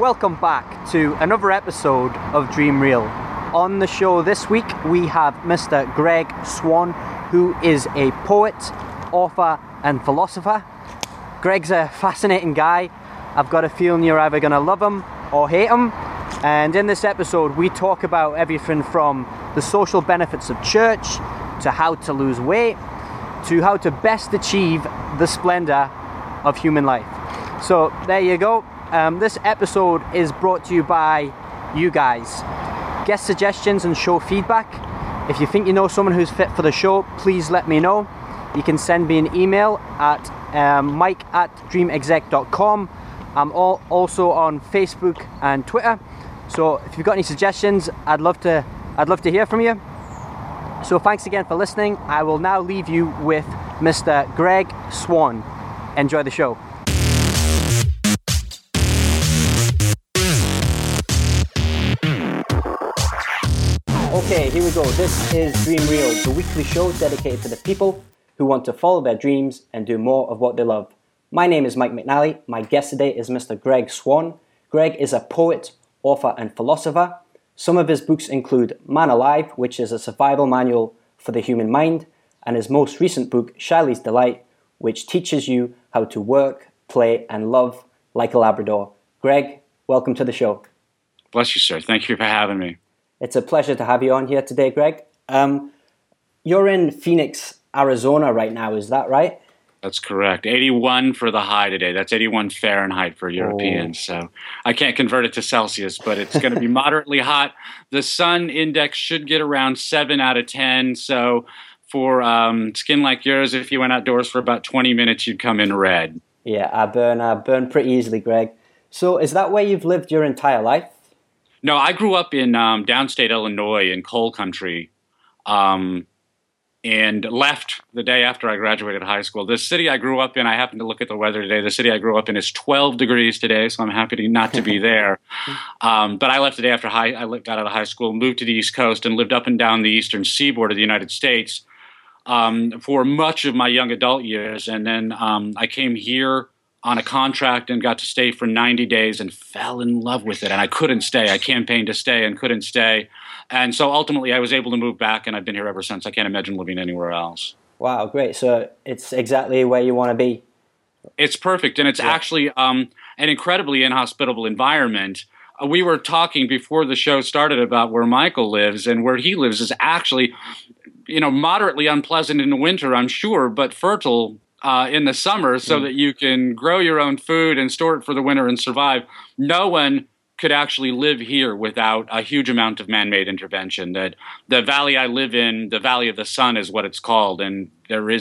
Welcome back to another episode of Dream Real. On the show this week we have Mr. Greg Swan, who is a poet, author and philosopher. Greg's a fascinating guy. I've got a feeling you're either going to love him or hate him. And in this episode we talk about everything from the social benefits of church, to how to lose weight, to how to best achieve the splendor of human life. So there you go. This episode is brought to you by you guys. Guest suggestions and show feedback. If you think you know someone who's fit for the show, please let me know. You can send me an email at mike@dreamexec.com. I'm also on Facebook and Twitter. So if you've got any suggestions, I'd love to hear from you. So thanks again for listening. I will now leave you with Mr. Greg Swan. Enjoy the show. Okay, here we go. This is Dream Real, the weekly show dedicated to the people who want to follow their dreams and do more of what they love. My name is Mike McNally. My guest today is Mr. Greg Swan. Greg is a poet, author and philosopher. Some of his books include Man Alive, which is a survival manual for the human mind, and his most recent book, Shiley's Delight, which teaches you how to work, play and love like a Labrador. Greg, welcome to the show. Bless you, sir. Thank you for having me. It's a pleasure to have you on here today, Greg. You're in Phoenix, Arizona right now, is that right? That's correct. 81 for the high today. That's 81 Fahrenheit for Europeans. So I can't convert it to Celsius, but it's going to be moderately hot. The sun index should get around 7 out of 10. So for skin like yours, if you went outdoors for about 20 minutes, you'd come in red. Yeah, I burn pretty easily, Greg. So is that where you've lived your entire life? No, I grew up in downstate Illinois in coal country, and left the day after I graduated high school. The city I grew up in, I happened to look at the weather today. The city I grew up in is 12 degrees today, so I'm happy not to be there. But I left the day after I got out of high school, moved to the East Coast, and lived up and down the eastern seaboard of the United States for much of my young adult years. And then I came here on a contract and got to stay for 90 days and fell in love with it. And I couldn't stay. I campaigned to stay and couldn't stay. And so ultimately I was able to move back, and I've been here ever since. I can't imagine living anywhere else. Wow, great. So it's exactly where you want to be. It's perfect. And it's actually an incredibly inhospitable environment. We were talking before the show started about where Michael lives, and where he lives is actually, moderately unpleasant in the winter, I'm sure, but fertile in the summer, so that you can grow your own food and store it for the winter and survive. No one could actually live here without a huge amount of man-made intervention. That the valley I live in, the Valley of the Sun is what it's called, and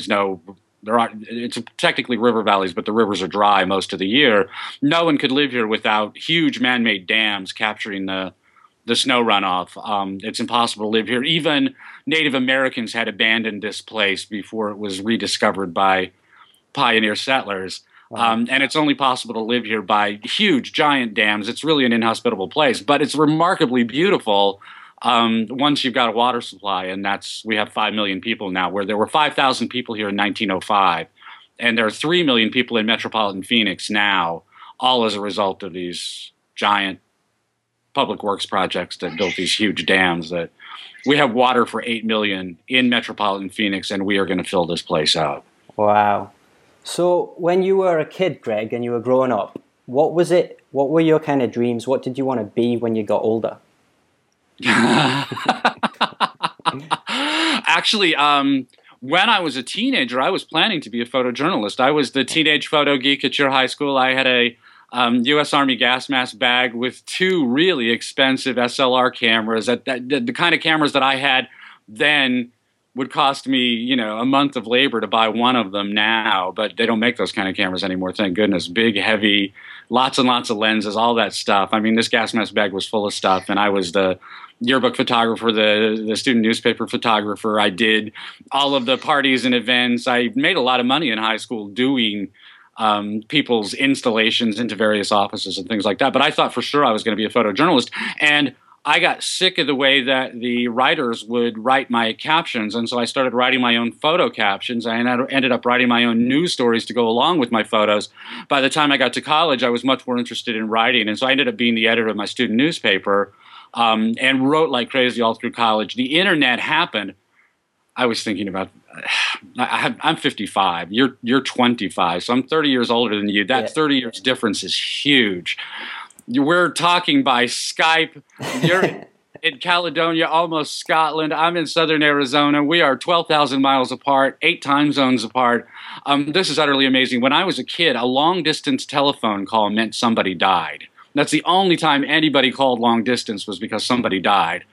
it's technically river valleys, but the rivers are dry most of the year. No one could live here without huge man-made dams capturing the snow runoff. It's impossible to live here. Even Native Americans had abandoned this place before it was rediscovered by pioneer settlers. Wow. And it's only possible to live here by huge, giant dams. It's really an inhospitable place, but it's remarkably beautiful once you've got a water supply. And we have 5 million people now, where there were 5,000 people here in 1905. And there are 3 million people in metropolitan Phoenix now, all as a result of these giant public works projects that built these huge dams. That we have water for 8 million in metropolitan Phoenix, and we are going to fill this place up. Wow. So when you were a kid, Greg, and you were growing up, what was it? What were your kind of dreams? What did you want to be when you got older? Actually, when I was a teenager, I was planning to be a photojournalist. I was the teenage photo geek at your high school. I had a U.S. Army gas mask bag with 2 really expensive SLR cameras. The kind of cameras that I had then would cost me, a month of labor to buy one of them now, but they don't make those kind of cameras anymore, thank goodness. Big, heavy, lots and lots of lenses, all that stuff. I mean, this gas mask bag was full of stuff, and I was the yearbook photographer, the student newspaper photographer. I did all of the parties and events. I made a lot of money in high school doing people's installations into various offices and things like that, but I thought for sure I was going to be a photojournalist, and I got sick of the way that the writers would write my captions, and so I started writing my own photo captions. I ended up writing my own news stories to go along with my photos. By the time I got to college, I was much more interested in writing, and so I ended up being the editor of my student newspaper, and wrote like crazy all through college. The internet happened. I was thinking about, I'm 55, you're 25, so I'm 30 years older than you. That 30 years difference is huge. We're talking by Skype. You're in Caledonia, almost Scotland. I'm in southern Arizona. We are 12,000 miles apart, 8 time zones apart. This is utterly amazing. When I was a kid, a long-distance telephone call meant somebody died. That's the only time anybody called long distance was because somebody died.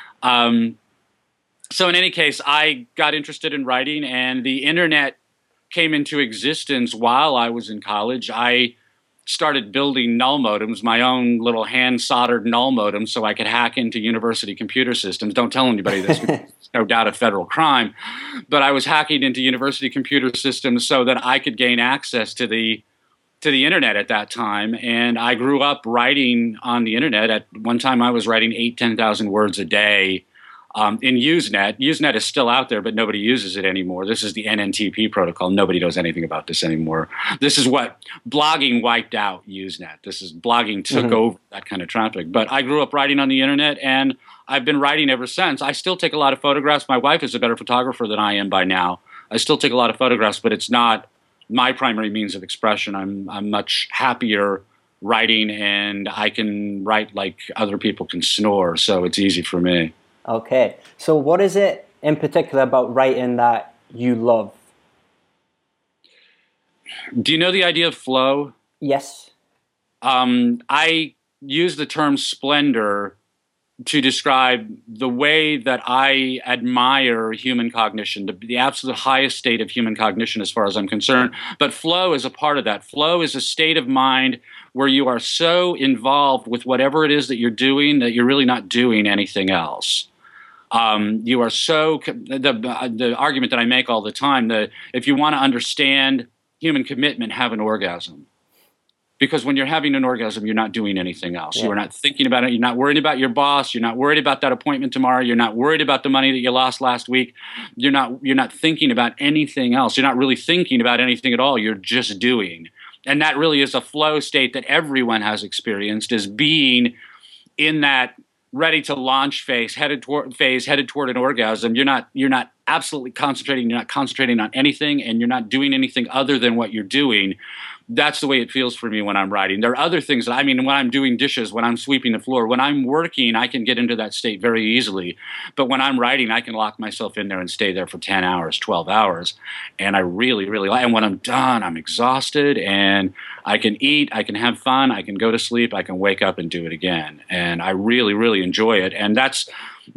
So in any case, I got interested in writing, and the internet came into existence while I was in college. I started building null modems, my own little hand-soldered null modems, so I could hack into university computer systems. Don't tell anybody this. It's no doubt a federal crime. But I was hacking into university computer systems so that I could gain access to the internet at that time. And I grew up writing on the internet. At one time, I was writing 10,000 words a day in Usenet. Usenet is still out there, but nobody uses it anymore. This is the NNTP protocol. Nobody knows anything about this anymore. This is what blogging wiped out Usenet. Blogging took over that kind of traffic. But I grew up writing on the internet, and I've been writing ever since. I still take a lot of photographs. My wife is a better photographer than I am by now. I still take a lot of photographs, but it's not my primary means of expression. I'm much happier writing, and I can write like other people can snore, so it's easy for me. Okay. So what is it in particular about writing that you love? Do you know the idea of flow? Yes. I use the term splendor to describe the way that I admire human cognition, the absolute highest state of human cognition as far as I'm concerned. But flow is a part of that. Flow is a state of mind where you are so involved with whatever it is that you're doing that you're really not doing anything else. You are so, the argument that I make all the time, that if you want to understand human commitment, have an orgasm. Because when you're having an orgasm, you're not doing anything else. Yeah. You are not thinking about it. You're not worried about your boss. You're not worried about that appointment tomorrow. You're not worried about the money that you lost last week. You're not thinking about anything else. You're not really thinking about anything at all. You're just doing. And that really is a flow state that everyone has experienced, is being in that ready to launch phase, headed toward an orgasm. You're not absolutely concentrating. You're not concentrating on anything, and you're not doing anything other than what you're doing. That's the way it feels for me when I'm writing. There are other things when I'm doing dishes, when I'm sweeping the floor, when I'm working, I can get into that state very easily. But when I'm writing, I can lock myself in there and stay there for 10 hours, 12 hours. And I really, really like it. And when I'm done, I'm exhausted, and I can eat, I can have fun, I can go to sleep, I can wake up and do it again. And I really, really enjoy it. And that's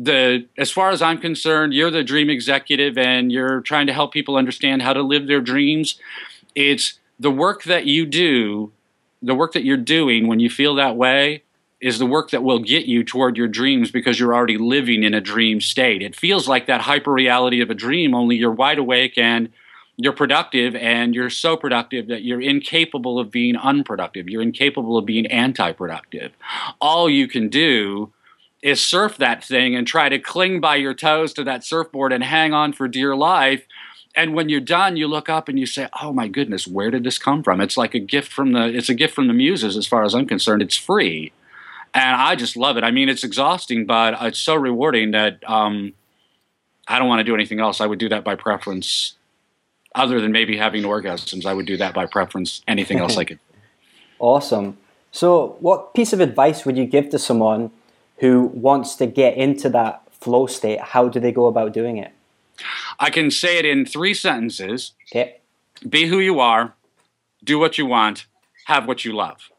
as far as I'm concerned, you're the dream executive, and you're trying to help people understand how to live their dreams. It's the work that you do, the work that you're doing when you feel that way, is the work that will get you toward your dreams, because you're already living in a dream state. It feels like that hyper-reality of a dream, only you're wide awake and you're productive, and you're so productive that you're incapable of being unproductive. You're incapable of being anti-productive. All you can do is surf that thing and try to cling by your toes to that surfboard and hang on for dear life. And when you're done, you look up and you say, "Oh my goodness, where did this come from?" It's like a gift from the muses, as far as I'm concerned. It's free, and I just love it. I mean, it's exhausting, but it's so rewarding that I don't want to do anything else. I would do that by preference, other than maybe having orgasms. I would do that by preference. Anything else I could. Awesome. So, what piece of advice would you give to someone who wants to get into that flow state? How do they go about doing it? I can say it in 3 sentences. Okay. Be who you are, do what you want, have what you love.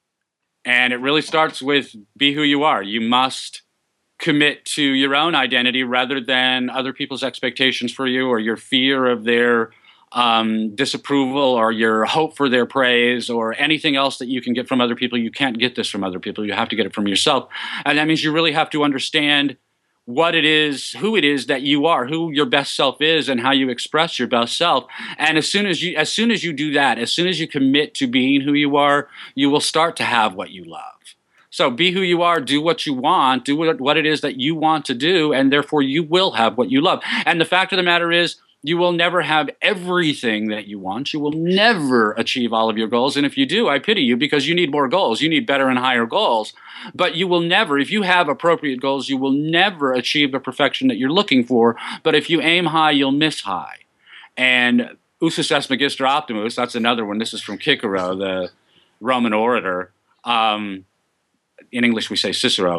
And it really starts with be who you are. You must commit to your own identity rather than other people's expectations for you, or your fear of their disapproval, or your hope for their praise, or anything else that you can get from other people. You can't get this from other people. You have to get it from yourself. And that means you really have to understand what it is, who it is that you are, who your best self is, and how you express your best self. And as soon as you do that, as soon as you commit to being who you are, you will start to have what you love. So be who you are, do what you want, do what it is that you want to do, and therefore you will have what you love. And the fact of the matter is, you will never have everything that you want. You will never achieve all of your goals. And if you do, I pity you, because you need more goals. You need better and higher goals. But you will never, if you have appropriate goals, you will never achieve the perfection that you're looking for. But if you aim high, you'll miss high. And Usus est magister optimus, that's another one. This is from Cicero, the Roman orator. In English, we say Cicero.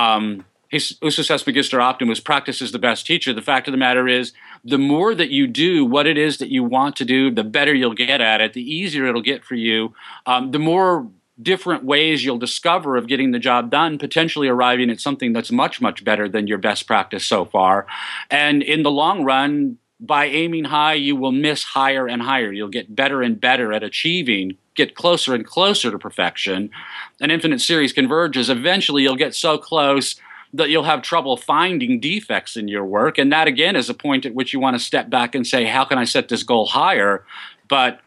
Usus est magister optimus, practice is the best teacher. The fact of the matter is, the more that you do what it is that you want to do, the better you'll get at it, the easier it'll get for you, the more different ways you'll discover of getting the job done, potentially arriving at something that's much, much better than your best practice so far. And in the long run, by aiming high, you will miss higher and higher. You'll get better and better at achieving, get closer and closer to perfection. An infinite series converges. Eventually, you'll get so close that you'll have trouble finding defects in your work. And that, again, is a point at which you want to step back and say, how can I set this goal higher? But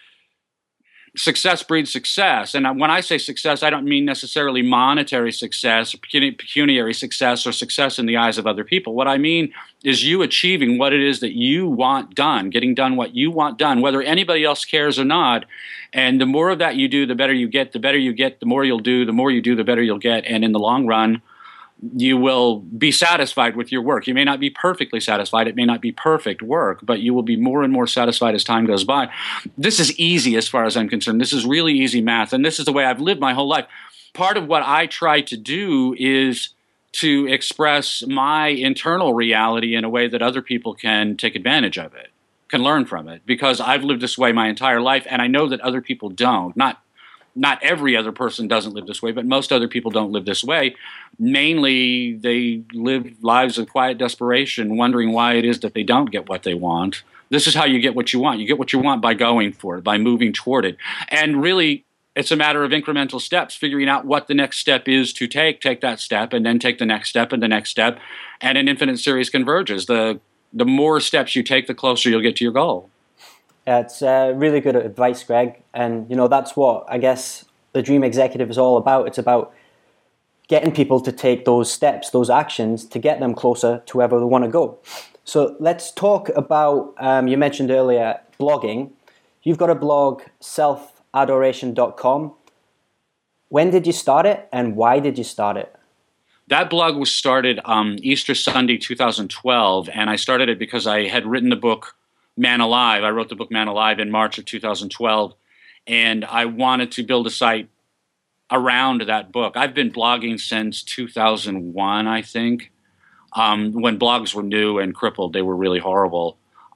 success breeds success. And when I say success, I don't mean necessarily monetary success, or pecuniary success, or success in the eyes of other people. What I mean is you achieving what it is that you want done, getting done what you want done, whether anybody else cares or not. And the more of that you do, the better you get. The better you get, the more you'll do. The more you do, the better you'll get. And in the long run, you will be satisfied with your work. You may not be perfectly satisfied. It may not be perfect work, but you will be more and more satisfied as time goes by. This is easy as far as I'm concerned. This is really easy math, and this is the way I've lived my whole life. Part of what I try to do is to express my internal reality in a way that other people can take advantage of it, can learn from it, because I've lived this way my entire life, and I know that other people don't. Not every other person doesn't live this way, but most other people don't live this way. Mainly, they live lives of quiet desperation, wondering why it is that they don't get what they want. This is how you get what you want. You get what you want by going for it, by moving toward it. And really, it's a matter of incremental steps, figuring out what the next step is to take that step, and then take the next step and the next step, and an infinite series converges. The more steps you take, the closer you'll get to your goal. It's really good advice, Greg. And, that's what I guess the Dream Executive is all about. It's about getting people to take those steps, those actions, to get them closer to wherever they want to go. So let's talk about, you mentioned earlier, blogging. You've got a blog, selfadoration.com. When did you start it, and why did you start it? That blog was started Easter Sunday 2012, and I started it because I had written the book Man Alive. I wrote the book Man Alive in March of 2012, and I wanted to build a site around that book. I've been blogging since 2001, I think, when blogs were new and crippled. They were really horrible.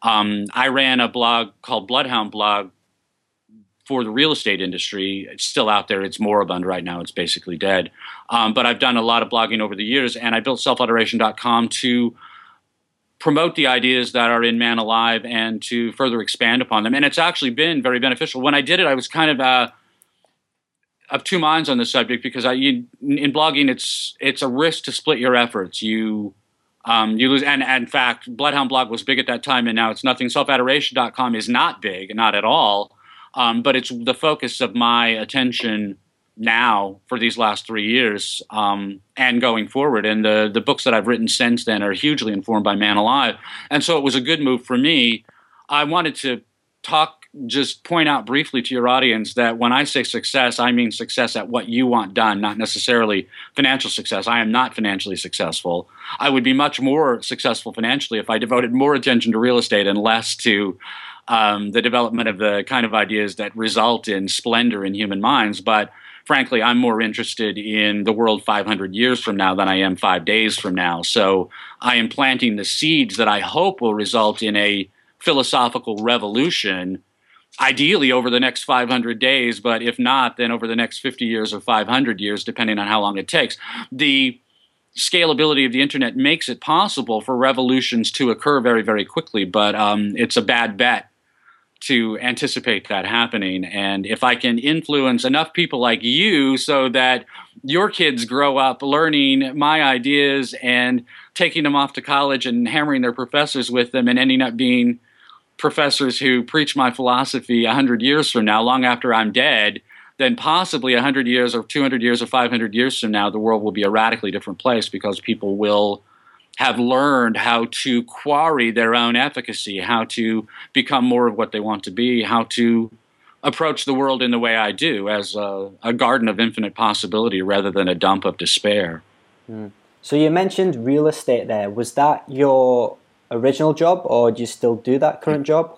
I ran a blog called Bloodhound Blog for the real estate industry. It's still out there. It's moribund right now. It's basically dead. But I've done a lot of blogging over the years, and I built selfadoration.com to promote the ideas that are in Man Alive and to further expand upon them. And it's actually been very beneficial. When I did it, I was kind of two minds on the subject, because in blogging, it's a risk to split your efforts. You lose. And in fact, Bloodhound Blog was big at that time, and now it's nothing. Selfadoration.com is not big, not at all. But it's the focus of my attention now for these last 3 years, and going forward. And the books that I've written since then are hugely informed by Man Alive. And so it was a good move for me. I wanted to just point out briefly to your audience that when I say success, I mean success at what you want done, not necessarily financial success. I am not financially successful. I would be much more successful financially if I devoted more attention to real estate and less to the development of the kind of ideas that result in splendor in human minds. But frankly, I'm more interested in the world 500 years from now than I am 5 days from now. So I am planting the seeds that I hope will result in a philosophical revolution, ideally over the next 500 days, but if not, then over the next 50 years or 500 years, depending on how long it takes. The scalability of the internet makes it possible for revolutions to occur very, very quickly, but it's a bad bet to anticipate that happening. And if I can influence enough people like you so that your kids grow up learning my ideas and taking them off to college and hammering their professors with them and ending up being professors who preach my philosophy 100 years from now, long after I'm dead, then possibly 100 years or 200 years or 500 years from now, the world will be a radically different place because people will have learned how to quarry their own efficacy, how to become more of what they want to be, how to approach the world in the way I do, as a garden of infinite possibility rather than a dump of despair. So you mentioned real estate there. Was that your original job, or do you still do that current job?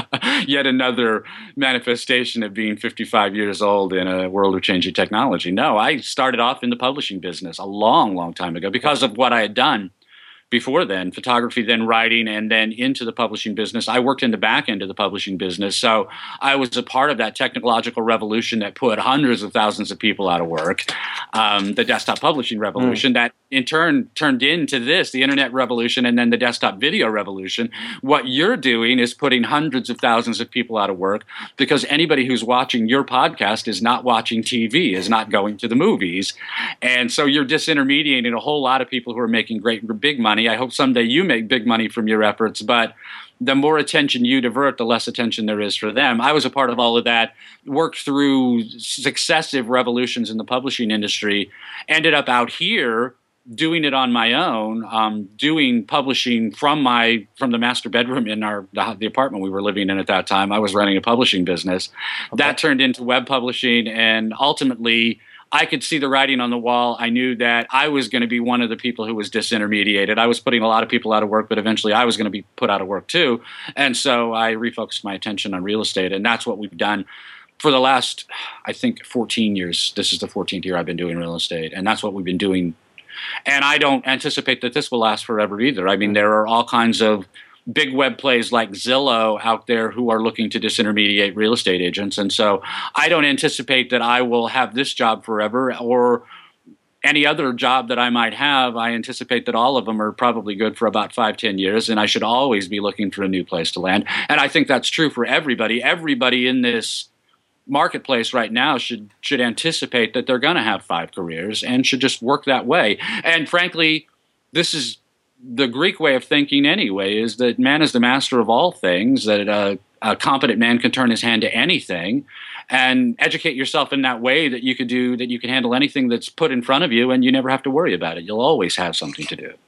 Yet another manifestation of being 55 years old in a world of changing technology. No, I started off in the publishing business a long, long time ago because of what I had done before then, photography, then writing, and then into the publishing business. I worked in the back end of the publishing business, so I was a part of that technological revolution that put hundreds of thousands of people out of work, the desktop publishing revolution that in turn turned into this, the internet revolution, and then the desktop video revolution. What you're doing is putting hundreds of thousands of people out of work because anybody who's watching your podcast is not watching TV, is not going to the movies. And so you're disintermediating a whole lot of people who are making great, big money. I hope someday you make big money from your efforts, but the more attention you divert, the less attention there is for them. I was a part of all of that, worked through successive revolutions in the publishing industry, ended up out here doing it on my own, doing publishing from the master bedroom in the apartment we were living in at that time. I was running a publishing business. Okay. That turned into web publishing, and ultimately I could see the writing on the wall. I knew that I was going to be one of the people who was disintermediated. I was putting a lot of people out of work, but eventually I was going to be put out of work too. And so I refocused my attention on real estate, and that's what we've done for the last, I think, 14 years. This is the 14th year I've been doing real estate, and that's what we've been doing. And I don't anticipate that this will last forever either. I mean, there are all kinds of big web plays like Zillow out there who are looking to disintermediate real estate agents. And so I don't anticipate that I will have this job forever or any other job that I might have. I anticipate that all of them are probably good for about 5-10 years, and I should always be looking for a new place to land. And I think that's true for everybody. Everybody in this marketplace right now should anticipate that they're going to have 5 careers and should just work that way. And frankly, this is the Greek way of thinking anyway, is that man is the master of all things, that a competent man can turn his hand to anything, and educate yourself in that way that you can handle anything that's put in front of you, and you never have to worry about it. You'll always have something to do.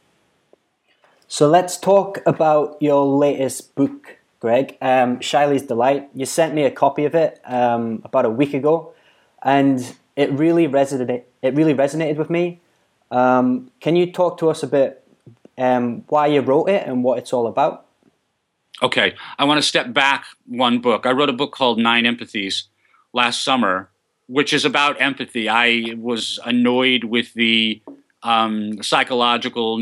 So let's talk about your latest book, Greg, Shiley's Delight. You sent me a copy of it about a week ago, and it really resonated with me. Can you talk to us a bit why you wrote it and what it's all about? Okay, I want to step back one book. I wrote a book called 9 Empathies last summer, which is about empathy. I was annoyed with the psychological,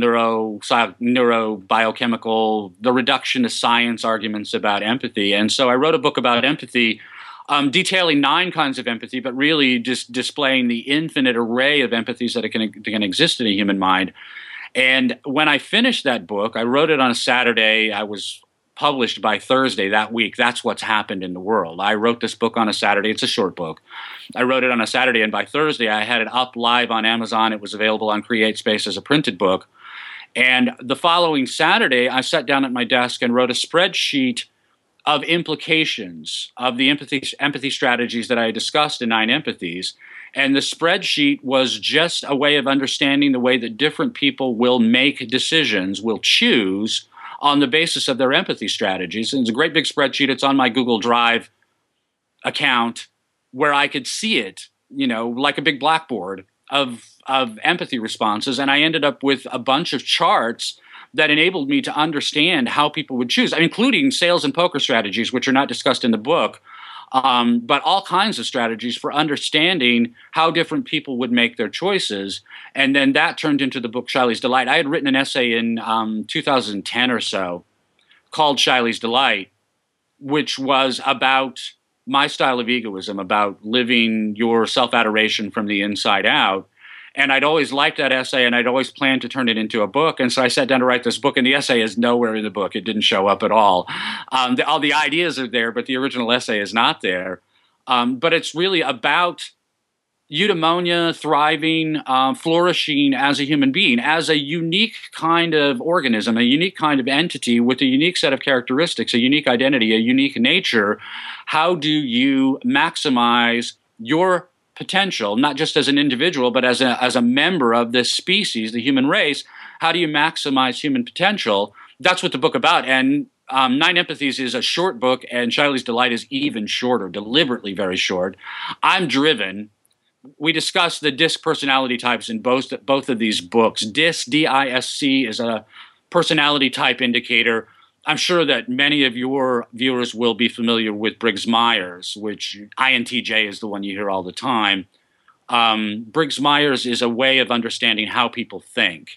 neurobiochemical, the reduction to science arguments about empathy. And so I wrote a book about empathy, detailing 9 kinds of empathy, but really just displaying the infinite array of empathies that can exist in a human mind. And when I finished that book, I wrote it on a Saturday. I was published by Thursday that week. That's what's happened in the world. I wrote this book on a Saturday. It's a short book. I wrote it on a Saturday, and by Thursday, I had it up live on Amazon. It was available on CreateSpace as a printed book. And the following Saturday, I sat down at my desk and wrote a spreadsheet of implications of the empathy strategies that I had discussed in 9 Empathies. And the spreadsheet was just a way of understanding the way that different people will make decisions, will choose on the basis of their empathy strategies. And it's a great big spreadsheet. It's on my Google Drive account where I could see it, like a big blackboard of empathy responses. And I ended up with a bunch of charts that enabled me to understand how people would choose, including sales and poker strategies, which are not discussed in the book, but all kinds of strategies for understanding how different people would make their choices. And then that turned into the book Shiley's Delight. I had written an essay in 2010 or so called Shiley's Delight, which was about my style of egoism, about living your self-adoration from the inside out. And I'd always liked that essay, and I'd always planned to turn it into a book. And so I sat down to write this book, and the essay is nowhere in the book. It didn't show up at all. All the ideas are there, but the original essay is not there. But it's really about eudaimonia, thriving, flourishing as a human being, as a unique kind of organism, a unique kind of entity with a unique set of characteristics, a unique identity, a unique nature. How do you maximize your potential, not just as an individual, but as a member of this species, the human race. How do you maximize human potential? That's what the book about. And Nine Empathies is a short book, and Shiley's Delight is even shorter, deliberately very short. I'm driven. We discuss the DISC personality types in both of these books. DISC, D-I-S-C, is a personality type indicator. I'm sure that many of your viewers will be familiar with Briggs-Myers, which INTJ is the one you hear all the time. Briggs-Myers is a way of understanding how people think.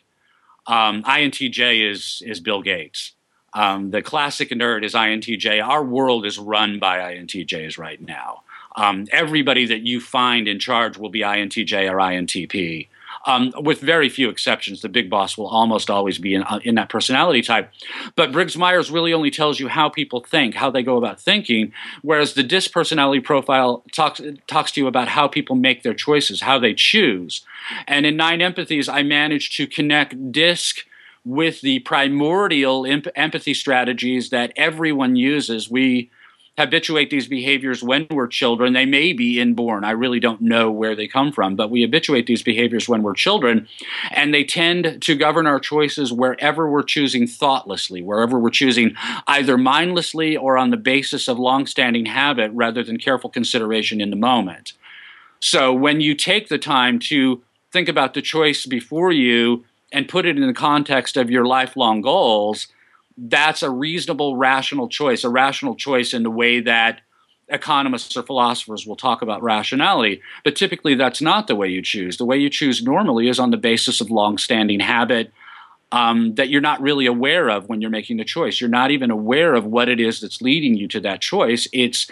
INTJ is Bill Gates. The classic nerd is INTJ. Our world is run by INTJs right now. Everybody that you find in charge will be INTJ or INTP. With very few exceptions. The big boss will almost always be in that personality type. But Briggs-Myers really only tells you how people think, how they go about thinking, whereas the DISC personality profile talks to you about how people make their choices, how they choose. And in Nine Empathies, I managed to connect DISC with the primordial empathy strategies that everyone uses. We habituate these behaviors when we're children. They may be inborn. I really don't know where they come from, but we habituate these behaviors when we're children, and they tend to govern our choices wherever we're choosing thoughtlessly, wherever we're choosing either mindlessly or on the basis of longstanding habit rather than careful consideration in the moment. So when you take the time to think about the choice before you and put it in the context of your lifelong goals, that's a reasonable, rational choice in the way that economists or philosophers will talk about rationality. But typically, that's not the way you choose. The way you choose normally is on the basis of longstanding habit that you're not really aware of when you're making the choice. You're not even aware of what it is that's leading you to that choice.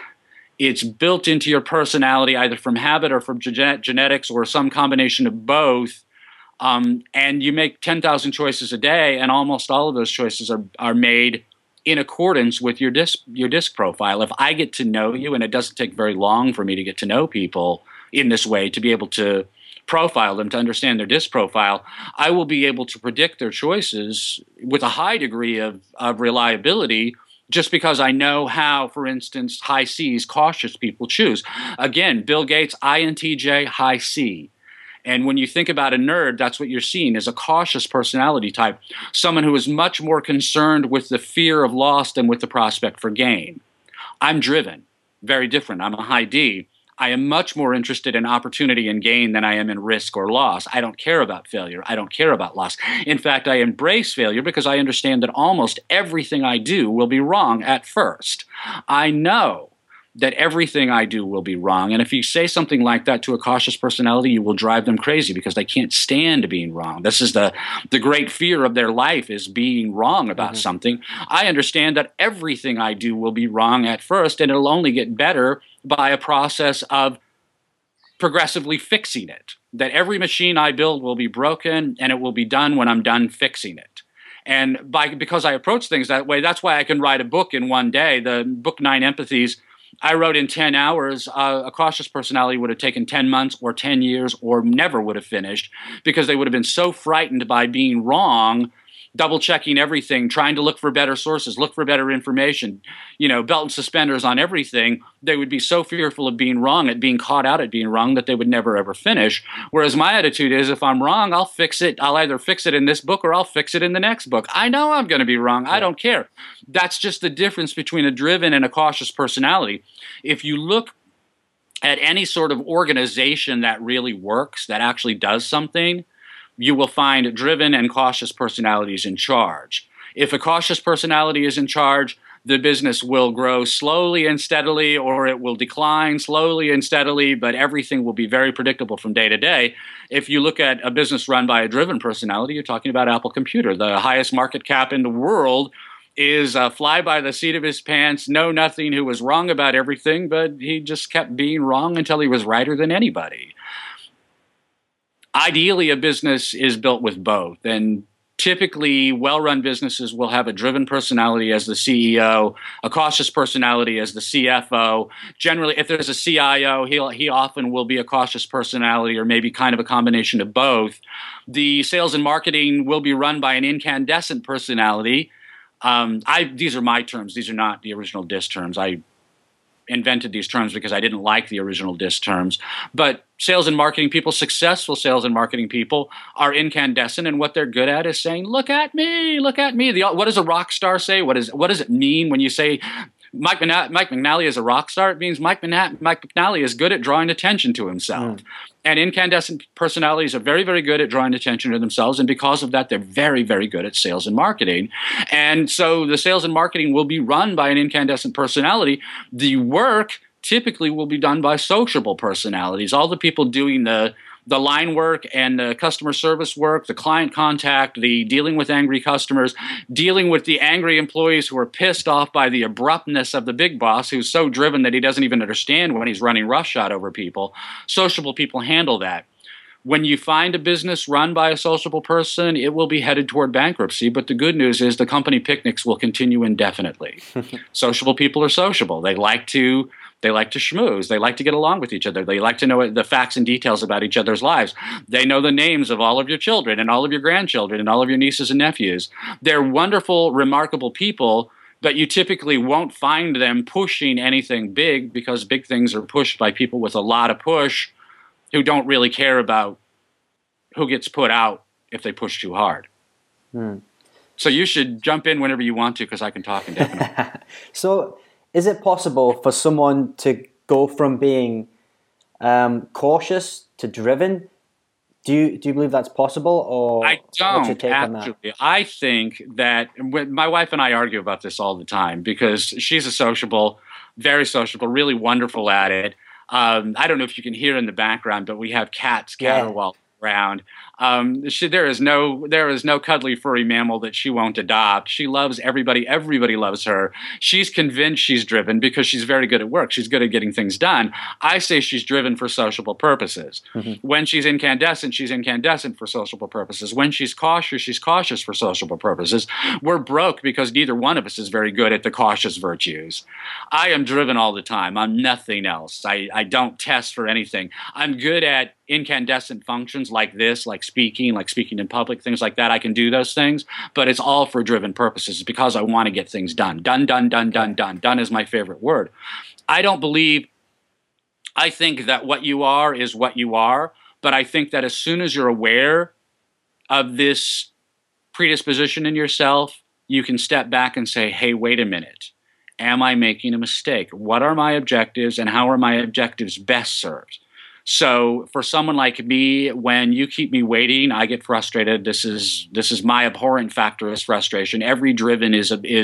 It's built into your personality either from habit or from genetics or some combination of both. And you make 10,000 choices a day, and almost all of those choices are made in accordance with your DISC profile. If I get to know you, and it doesn't take very long for me to get to know people in this way, to be able to profile them, to understand their DISC profile, I will be able to predict their choices with a high degree of reliability, just because I know how, for instance, high C's, cautious people, choose. Again, Bill Gates, INTJ, high C. And when you think about a nerd, that's what you're seeing, is a cautious personality type, someone who is much more concerned with the fear of loss than with the prospect for gain. I'm driven, very different. I'm a high D. I am much more interested in opportunity and gain than I am in risk or loss. I don't care about failure. I don't care about loss. In fact, I embrace failure because I understand that almost everything I do will be wrong at first. I know that everything I do will be wrong. And if you say something like that to a cautious personality, you will drive them crazy because they can't stand being wrong. This is the great fear of their life, is being wrong about something. I understand that everything I do will be wrong at first, and it'll only get better by a process of progressively fixing it. That every machine I build will be broken, and it will be done when I'm done fixing it. And because I approach things that way, that's why I can write a book in one day. The book Nine Empathies, I wrote in 10 hours. A cautious personality would have taken 10 months or 10 years or never would have finished, because they would have been so frightened by being wrong, double-checking everything, trying to look for better sources, look for better information, belt and suspenders on everything. They would be so fearful of being wrong, at being caught out at being wrong, that they would never, ever finish. Whereas my attitude is, if I'm wrong, I'll fix it. I'll either fix it in this book or I'll fix it in the next book. I know I'm going to be wrong. I don't care. That's just the difference between a driven and a cautious personality. If you look at any sort of organization that really works, that actually does something, you will find driven and cautious personalities in charge. If a cautious personality is in charge, the business will grow slowly and steadily, or it will decline slowly and steadily, but everything will be very predictable from day to day. If you look at a business run by a driven personality, you're talking about Apple Computer. The highest market cap in the world is a fly by the seat of his pants, know-nothing who was wrong about everything, but he just kept being wrong until he was righter than anybody. Ideally, a business is built with both, and typically well-run businesses will have a driven personality as the CEO, a cautious personality as the CFO. Generally, if there's a CIO, he often will be a cautious personality, or maybe kind of a combination of both. The sales and marketing will be run by an incandescent personality. These are my terms. These are not the original DISC terms. I invented these terms because I didn't like the original DISC terms. But sales and marketing people, successful sales and marketing people, are incandescent, and what they're good at is saying, "Look at me, look at me." What does a rock star say? What does it mean when you say Mike McNally is a rock star? It means Mike McNally is good at drawing attention to himself. And incandescent personalities are very, very good at drawing attention to themselves. And because of that, they're very, very good at sales and marketing. And so the sales and marketing will be run by an incandescent personality. The work typically will be done by sociable personalities. All the people doing the line work and the customer service work, the client contact, the dealing with angry customers, dealing with the angry employees who are pissed off by the abruptness of the big boss who's so driven that he doesn't even understand when he's running roughshod over people. Sociable people handle that. When you find a business run by a sociable person, it will be headed toward bankruptcy. But the good news is the company picnics will continue indefinitely. Sociable people are sociable. They like to schmooze. They like to get along with each other. They like to know the facts and details about each other's lives. They know the names of all of your children and all of your grandchildren and all of your nieces and nephews. They're wonderful, remarkable people, but you typically won't find them pushing anything big because big things are pushed by people with a lot of push who don't really care about who gets put out if they push too hard. So you should jump in whenever you want to because I can talk indefinitely. So is it possible for someone to go from being cautious to driven? Do you believe that's possible, or I don't what's your take on that? actually? I think that my wife and I argue about this all the time because she's very sociable, really wonderful at it. I don't know if you can hear in the background, but we have cats caterwauling around. There is no cuddly furry mammal that she won't adopt. She loves everybody. Everybody loves her. She's convinced she's driven because she's very good at work. She's good at getting things done. I say she's driven for sociable purposes. When she's incandescent for sociable purposes. When she's cautious for sociable purposes. We're broke because neither one of us is very good at the cautious virtues. I am driven all the time. I'm nothing else. I don't test for anything. I'm good at incandescent functions like this, like speaking in public, things like that. I can do those things, but it's all for driven purposes because I want to get things done. Done. Done is my favorite word. I think that what you are is what you are, but I think that as soon as you're aware of this predisposition in yourself, you can step back and say, hey, wait a minute. Am I making a mistake? What are my objectives and how are my objectives best served? So for someone like me, when you keep me waiting, I get frustrated. This is my abhorrent factor is frustration. Every driven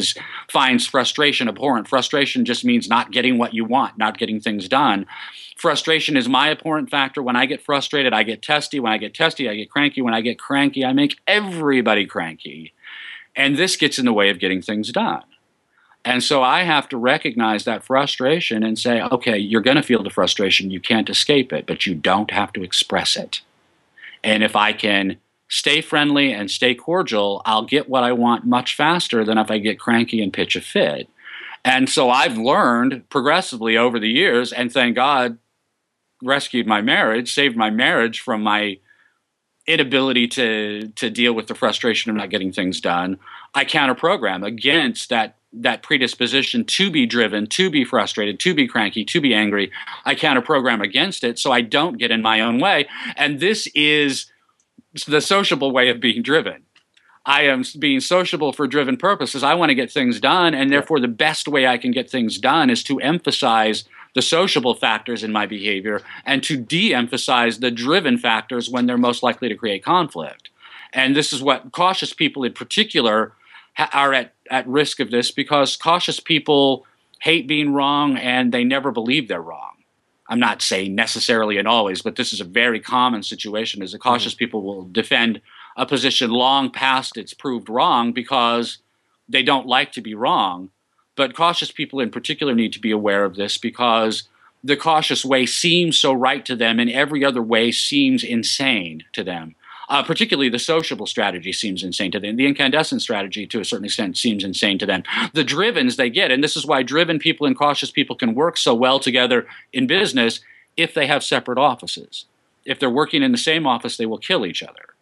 finds frustration abhorrent. Frustration just means not getting what you want, not getting things done. Frustration is my abhorrent factor. When I get frustrated, I get testy. When I get testy, I get cranky. When I get cranky, I make everybody cranky. And this gets in the way of getting things done. And so I have to recognize that frustration and say, okay, you're going to feel the frustration. You can't escape it, but you don't have to express it. And if I can stay friendly and stay cordial, I'll get what I want much faster than if I get cranky and pitch a fit. And so I've learned progressively over the years, and thank God, rescued my marriage, saved my marriage from my inability to deal with the frustration of not getting things done. I counter-program against that predisposition to be driven, to be frustrated, to be cranky, to be angry. I counter-program against it so I don't get in my own way. And this is the sociable way of being driven. I am being sociable for driven purposes. I want to get things done, and therefore the best way I can get things done is to emphasize the sociable factors in my behavior and to de-emphasize the driven factors when they're most likely to create conflict. And this is what cautious people in particular are at risk of this, because cautious people hate being wrong and they never believe they're wrong. I'm not saying necessarily and always, but this is a very common situation, is that cautious people will defend a position long past it's proved wrong because they don't like to be wrong. But cautious people in particular need to be aware of this because the cautious way seems so right to them and every other way seems insane to them. Particularly the sociable strategy seems insane to them. The incandescent strategy, to a certain extent, seems insane to them. The drivens they get, and this is why driven people and cautious people can work so well together in business if they have separate offices. If they're working in the same office, they will kill each other.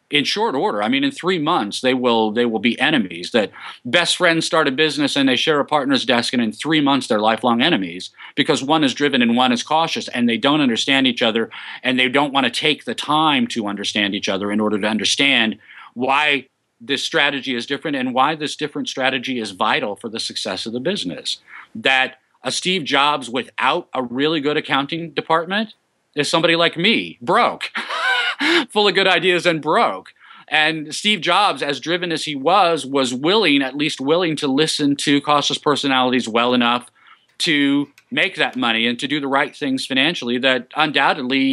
in short order. I mean, in 3 months, they will be enemies. That best friends start a business and they share a partner's desk, and in 3 months, they're lifelong enemies because one is driven and one is cautious, and they don't understand each other, and they don't want to take the time to understand each other in order to understand why this strategy is different and why this different strategy is vital for the success of the business. That a Steve Jobs without a really good accounting department is somebody like me, broke. Full of good ideas and broke. And Steve Jobs, as driven as he was willing, at least willing to listen to cautious personalities well enough to make that money and to do the right things financially. That undoubtedly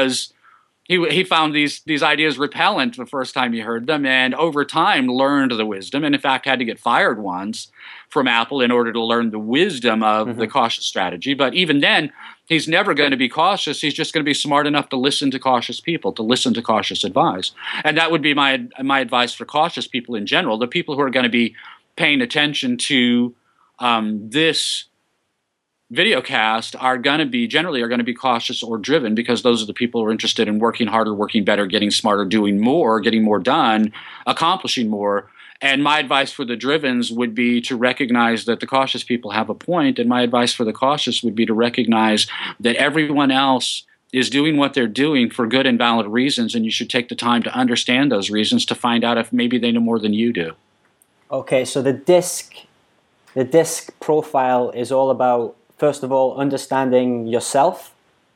he found these ideas repellent the first time he heard them, and over time learned the wisdom, and in fact had to get fired once from Apple in order to learn the wisdom of the cautious strategy. But even then, he's never going to be cautious. He's just going to be smart enough to listen to cautious people, to listen to cautious advice. And that would be my advice for cautious people in general, the people who are going to be paying attention to this videocast are going to be cautious or driven, because those are the people who are interested in working harder, working better, getting smarter, doing more, getting more done, accomplishing more. And my advice for the drivens would be to recognize that the cautious people have a point, and my advice for the cautious would be to recognize that everyone else is doing what they're doing for good and valid reasons, and you should take the time to understand those reasons to find out if maybe they know more than you do. Okay, so the disc profile is all about, first of all, understanding yourself.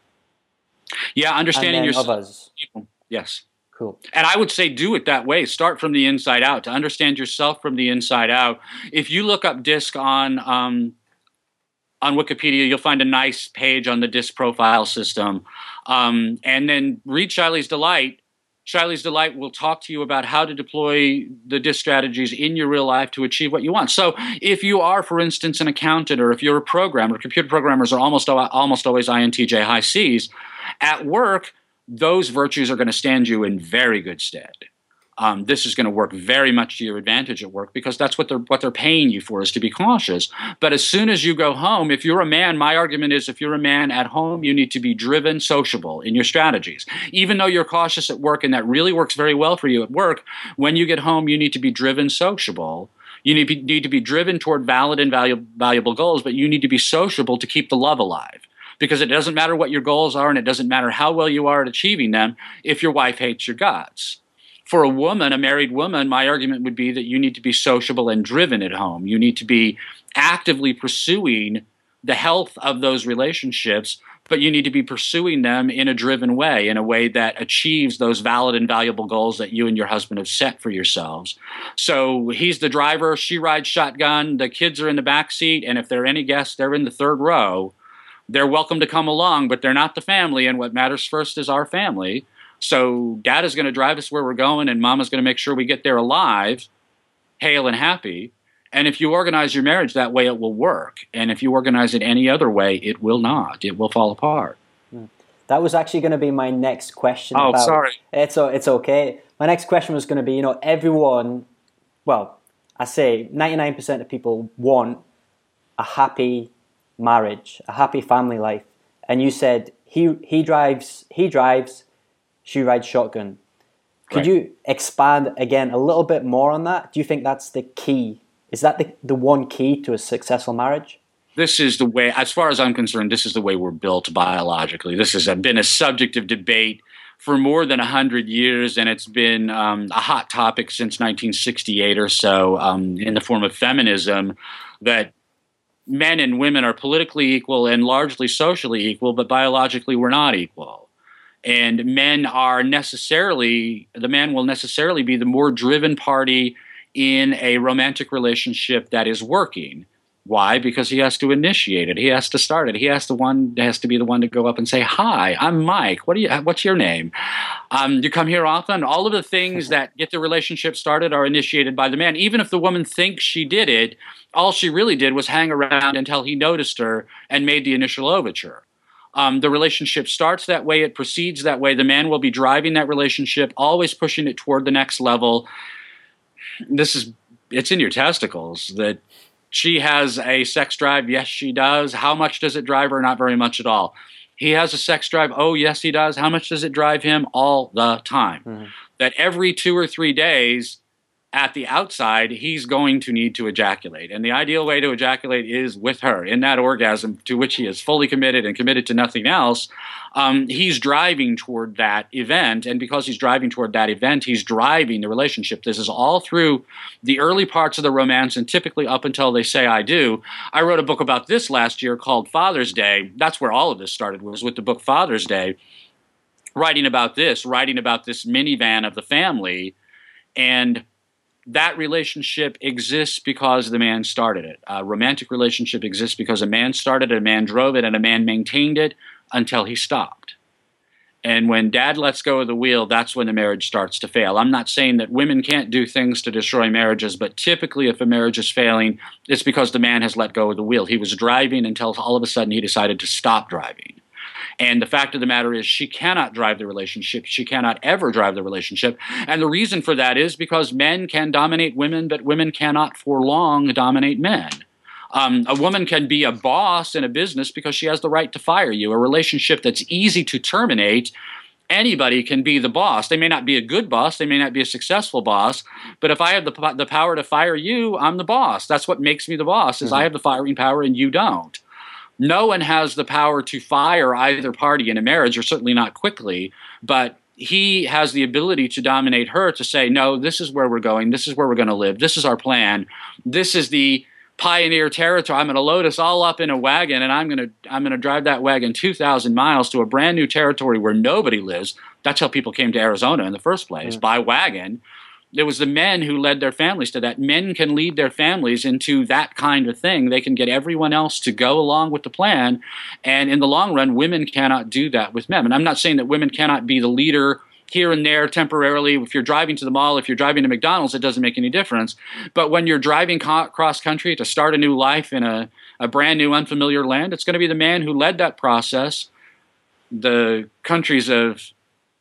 Yeah, understanding yourself. Others. Yes. Cool. And I would say do it that way. Start from the inside out, to understand yourself from the inside out. If you look up DISC on Wikipedia, you'll find a nice page on the DISC profile system. And then read Shiley's Delight. Shiley's Delight will talk to you about how to deploy the DISC strategies in your real life to achieve what you want. So if you are, for instance, an accountant, or if you're a programmer, computer programmers are almost always INTJ high Cs, at work, those virtues are going to stand you in very good stead. This is going to work very much to your advantage at work, because that's what they're paying you for, is to be cautious. But as soon as you go home, if you're a man, my argument is, if you're a man at home, you need to be driven, sociable in your strategies. Even though you're cautious at work, and that really works very well for you at work, when you get home, you need to be driven, sociable. You need to be driven toward valid and valuable goals, but you need to be sociable to keep the love alive. Because it doesn't matter what your goals are, and it doesn't matter how well you are at achieving them if your wife hates your guts. For a woman, a married woman, my argument would be that you need to be sociable and driven at home. You need to be actively pursuing the health of those relationships, but you need to be pursuing them in a driven way, in a way that achieves those valid and valuable goals that you and your husband have set for yourselves. So he's the driver, she rides shotgun, the kids are in the back seat, and if there are any guests, they're in the third row. They're welcome to come along, but they're not the family, and what matters first is our family. So Dad is going to drive us where we're going, and Mama's going to make sure we get there alive, hale and happy. And if you organize your marriage that way, it will work. And if you organize it any other way, it will not. It will fall apart. That was actually going to be my next question. Oh, sorry. It's okay. My next question was going to be, everyone, well, I say 99% of people want a happy marriage, a happy family life. And you said he drives, she rides shotgun. Could you expand again a little bit more on that? Do you think that's the key? Is that the one key to a successful marriage? This is the way, as far as I'm concerned, this is the way we're built biologically. This has been a subject of debate for more than 100 years, and it's been a hot topic since 1968 or so, in the form of feminism, that men and women are politically equal and largely socially equal, but biologically we're not equal. And the man will necessarily be the more driven party in a romantic relationship that is working. Why? Because he has to initiate it. He has to start it. He has to be the one to go up and say, "Hi, I'm Mike. What's your name? You come here often?" All of the things that get the relationship started are initiated by the man. Even if the woman thinks she did it, all she really did was hang around until he noticed her and made the initial overture. The relationship starts that way. It proceeds that way. The man will be driving that relationship, always pushing it toward the next level. It's in your testicles that she has a sex drive. Yes, she does. How much does it drive her? Not very much at all. He has a sex drive. Oh, yes, he does. How much does it drive him? All the time. Mm-hmm. that every 2 or 3 days at the outside, he's going to need to ejaculate. And the ideal way to ejaculate is with her in that orgasm to which he is fully committed and committed to nothing else. He's driving toward that event. And because he's driving toward that event, he's driving the relationship. This is all through the early parts of the romance and typically up until they say, I do. I wrote a book about this last year called Father's Day. That's where all of this started, was with the book Father's Day, writing about this minivan of the family. And that relationship exists because the man started it. A romantic relationship exists because a man started it, a man drove it, and a man maintained it until he stopped. And when dad lets go of the wheel, that's when the marriage starts to fail. I'm not saying that women can't do things to destroy marriages, but typically if a marriage is failing, it's because the man has let go of the wheel. He was driving until all of a sudden he decided to stop driving. And the fact of the matter is she cannot drive the relationship. She cannot ever drive the relationship. And the reason for that is because men can dominate women, but women cannot for long dominate men. A woman can be a boss in a business because she has the right to fire you. A relationship that's easy to terminate, anybody can be the boss. They may not be a good boss. They may not be a successful boss. But if I have the power to fire you, I'm the boss. That's what makes me the boss, is I have the firing power and you don't. No one has the power to fire either party in a marriage, or certainly not quickly, but he has the ability to dominate her, to say, no, this is where we're going. This is where we're going to live. This is our plan. This is the pioneer territory. I'm going to load us all up in a wagon, and I'm going to drive that wagon 2,000 miles to a brand new territory where nobody lives. That's how people came to Arizona in the first place, by wagon. It was the men who led their families to that. Men can lead their families into that kind of thing. They can get everyone else to go along with the plan. And in the long run, women cannot do that with men. And I'm not saying that women cannot be the leader here and there temporarily. If you're driving to the mall, if you're driving to McDonald's, it doesn't make any difference. But when you're driving cross country to start a new life in a brand new unfamiliar land, it's going to be the man who led that process. The countries of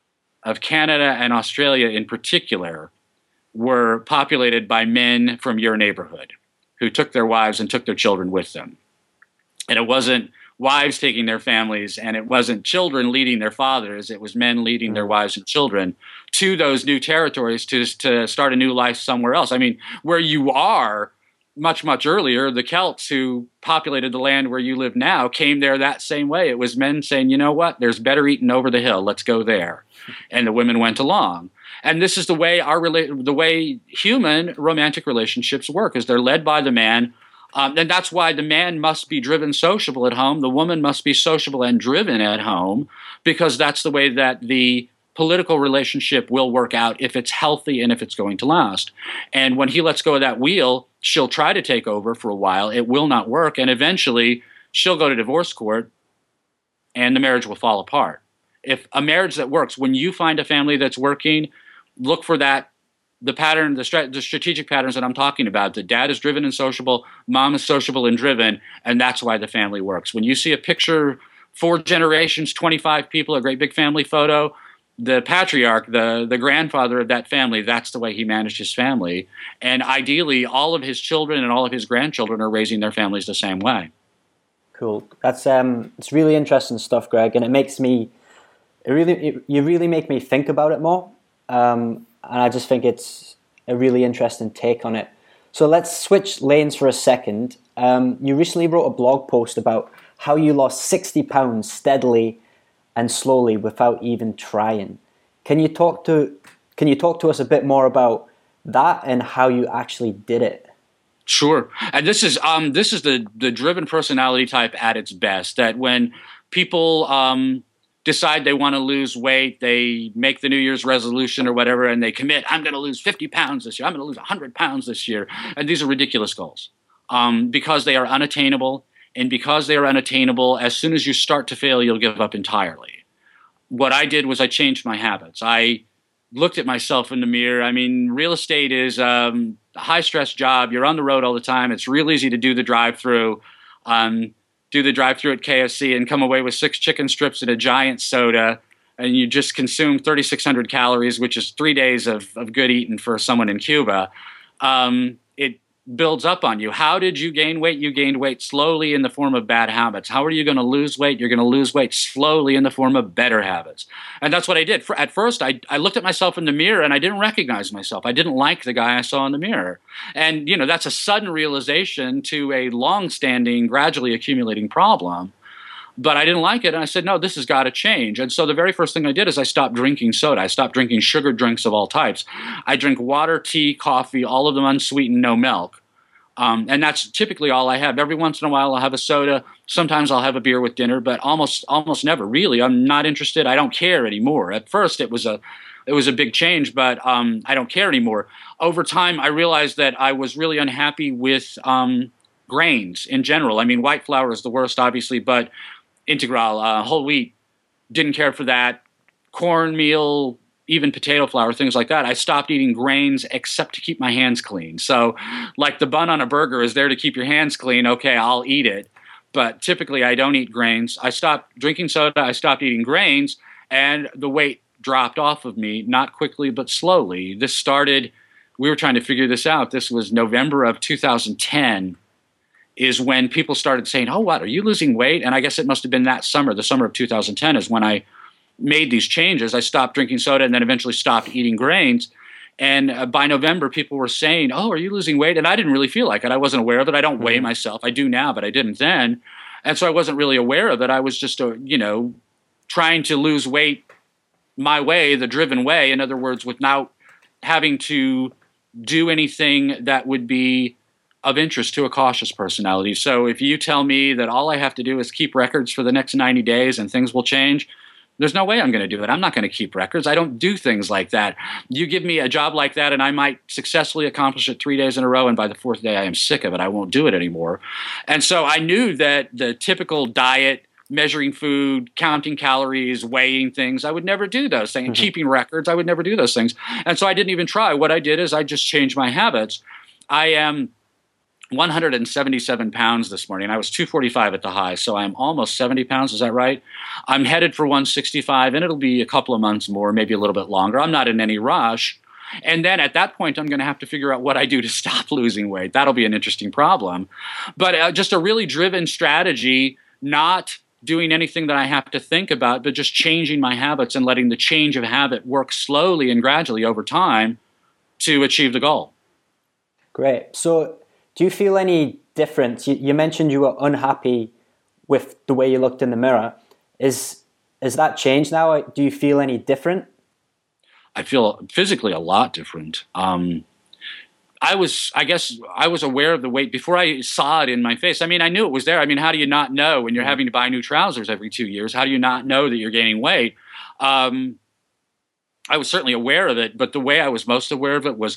Canada and Australia in particular were populated by men from your neighborhood who took their wives and took their children with them. And it wasn't wives taking their families, and it wasn't children leading their fathers. It was men leading their wives and children to those new territories to start a new life somewhere else. I mean, where you are much, much earlier, the Celts who populated the land where you live now came there that same way. It was men saying, you know what, there's better eating over the hill. Let's go there. And the women went along. And this is the way human romantic relationships work, is they're led by the man. And that's why the man must be driven sociable at home. The woman must be sociable and driven at home, because that's the way that the political relationship will work out if it's healthy and if it's going to last. And when he lets go of that wheel, she'll try to take over for a while. It will not work. And eventually she'll go to divorce court and the marriage will fall apart. If a marriage that works, when you find a family that's working, look for that, the pattern, the strategic patterns that I'm talking about. The dad is driven and sociable, mom is sociable and driven, and that's why the family works. When you see a picture, 4 generations, 25 people, a great big family photo, the patriarch, the grandfather of that family, that's the way he managed his family. And ideally, all of his children and all of his grandchildren are raising their families the same way. Cool. That's it's really interesting stuff, Greg, and you really make me think about it more. And I just think it's a really interesting take on it. So let's switch lanes for a second. You recently wrote a blog post about how you lost 60 pounds steadily and slowly without even trying. Can you talk to us a bit more about that and how you actually did it? Sure. And this is the driven personality type at its best, that when people decide they want to lose weight, they make the New Year's resolution or whatever, and they commit, I'm going to lose 50 pounds this year, I'm going to lose 100 pounds this year. And these are ridiculous goals because they are unattainable. And because they are unattainable, as soon as you start to fail, you'll give up entirely. What I did was I changed my habits. I looked at myself in the mirror. I mean, real estate is a high-stress job. You're on the road all the time. It's real easy to do the drive-through. Do the drive-through at KFC and come away with 6 chicken strips and a giant soda, and you just consume 3,600 calories, which is 3 days of good eating for someone in Cuba. builds up on you. How did you gain weight? You gained weight slowly in the form of bad habits. How are you going to lose weight? You're going to lose weight slowly in the form of better habits. And that's what I did. At first, I looked at myself in the mirror and I didn't recognize myself. I didn't like the guy I saw in the mirror. And, that's a sudden realization to a long-standing, gradually accumulating problem. But I didn't like it, and I said, no, this has got to change. And so the very first thing I did is I stopped drinking soda. I stopped drinking sugared drinks of all types. I drink water, tea, coffee, all of them unsweetened, no milk. And that's typically all I have. Every once in a while I'll have a soda. Sometimes I'll have a beer with dinner, but almost never, really. I'm not interested. I don't care anymore. At first it was a big change, but I don't care anymore. Over time, I realized that I was really unhappy with grains in general. I mean, white flour is the worst, obviously, but integral, whole wheat, didn't care for that. Cornmeal, even potato flour, things like that. I stopped eating grains except to keep my hands clean. So like the bun on a burger is there to keep your hands clean. Okay, I'll eat it. But typically I don't eat grains. I stopped drinking soda. I stopped eating grains. And the weight dropped off of me, not quickly, but slowly. We were trying to figure this out. This was November of 2010. Is when people started saying, oh, what, are you losing weight? And I guess it must have been that summer, the summer of 2010 is when I made these changes. I stopped drinking soda and then eventually stopped eating grains. And by November, people were saying, oh, are you losing weight? And I didn't really feel like it. I wasn't aware of it. I don't weigh myself. I do now, but I didn't then. And so I wasn't really aware of it. I was just, trying to lose weight my way, the driven way. In other words, without having to do anything that would be of interest to a cautious personality. So if you tell me that all I have to do is keep records for the next 90 days and things will change, there's no way I'm going to do it. I'm not going to keep records. I don't do things like that. You give me a job like that and I might successfully accomplish it 3 days in a row, and by the fourth day I am sick of it. I won't do it anymore. And so I knew that the typical diet, measuring food, counting calories, weighing things, I would never do those things. Keeping records, I would never do those things. And so I didn't even try. What I did is I just changed my habits. I am 177 pounds this morning. I was 245 at the high, so I'm almost 70 pounds. Is that right? I'm headed for 165, and it'll be a couple of months more, maybe a little bit longer. I'm not in any rush. And then at that point, I'm going to have to figure out what I do to stop losing weight. That'll be an interesting problem. But just a really driven strategy, not doing anything that I have to think about, but just changing my habits and letting the change of habit work slowly and gradually over time to achieve the goal. Great. So do you feel any difference? You mentioned you were unhappy with the way you looked in the mirror. Is that changed now? Do you feel any different? I feel physically a lot different. I was aware of the weight before I saw it in my face. I mean, I knew it was there. I mean, how do you not know when you're having to buy new trousers every 2 years? How do you not know that you're gaining weight? I was certainly aware of it, but the way I was most aware of it was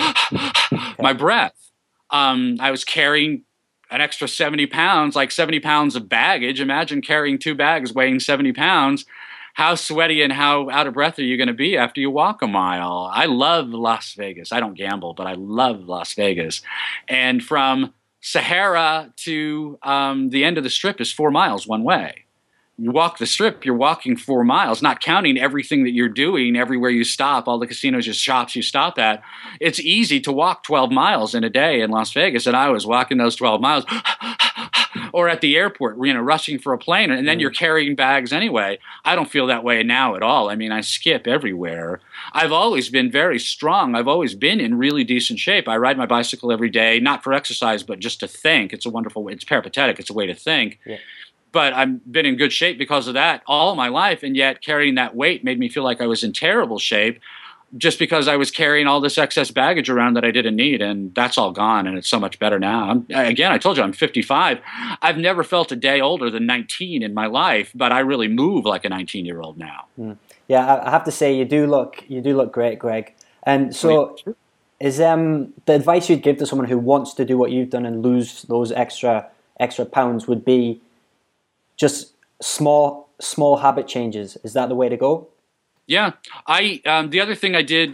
my breath. I was carrying an extra 70 pounds, like 70 pounds of baggage. Imagine carrying 2 bags weighing 70 pounds. How sweaty and how out of breath are you going to be after you walk a mile? I love Las Vegas. I don't gamble, but I love Las Vegas. And from Sahara to the end of the Strip is 4 miles one way. You walk the Strip, you're walking 4 miles, not counting everything that you're doing everywhere you stop, all the casinos, your shops you stop at. It's easy to walk 12 miles in a day in Las Vegas, and I was walking those 12 miles. Or at the airport, rushing for a plane, and then you're carrying bags anyway. I don't feel that way now at all. I mean, I skip everywhere. I've always been very strong. I've always been in really decent shape. I ride my bicycle every day, not for exercise, but just to think. It's a wonderful way. It's peripatetic. It's a way to think. Yeah. But I've been in good shape because of that all my life, and yet carrying that weight made me feel like I was in terrible shape just because I was carrying all this excess baggage around that I didn't need, and that's all gone, and it's so much better now. Again, I told you I'm 55. I've never felt a day older than 19 in my life, but I really move like a 19-year-old now. Yeah, I have to say you do look great, Greg. And so, is the advice you'd give to someone who wants to do what you've done and lose those extra pounds would be just small habit changes? Is that the way to go? Yeah. The other thing I did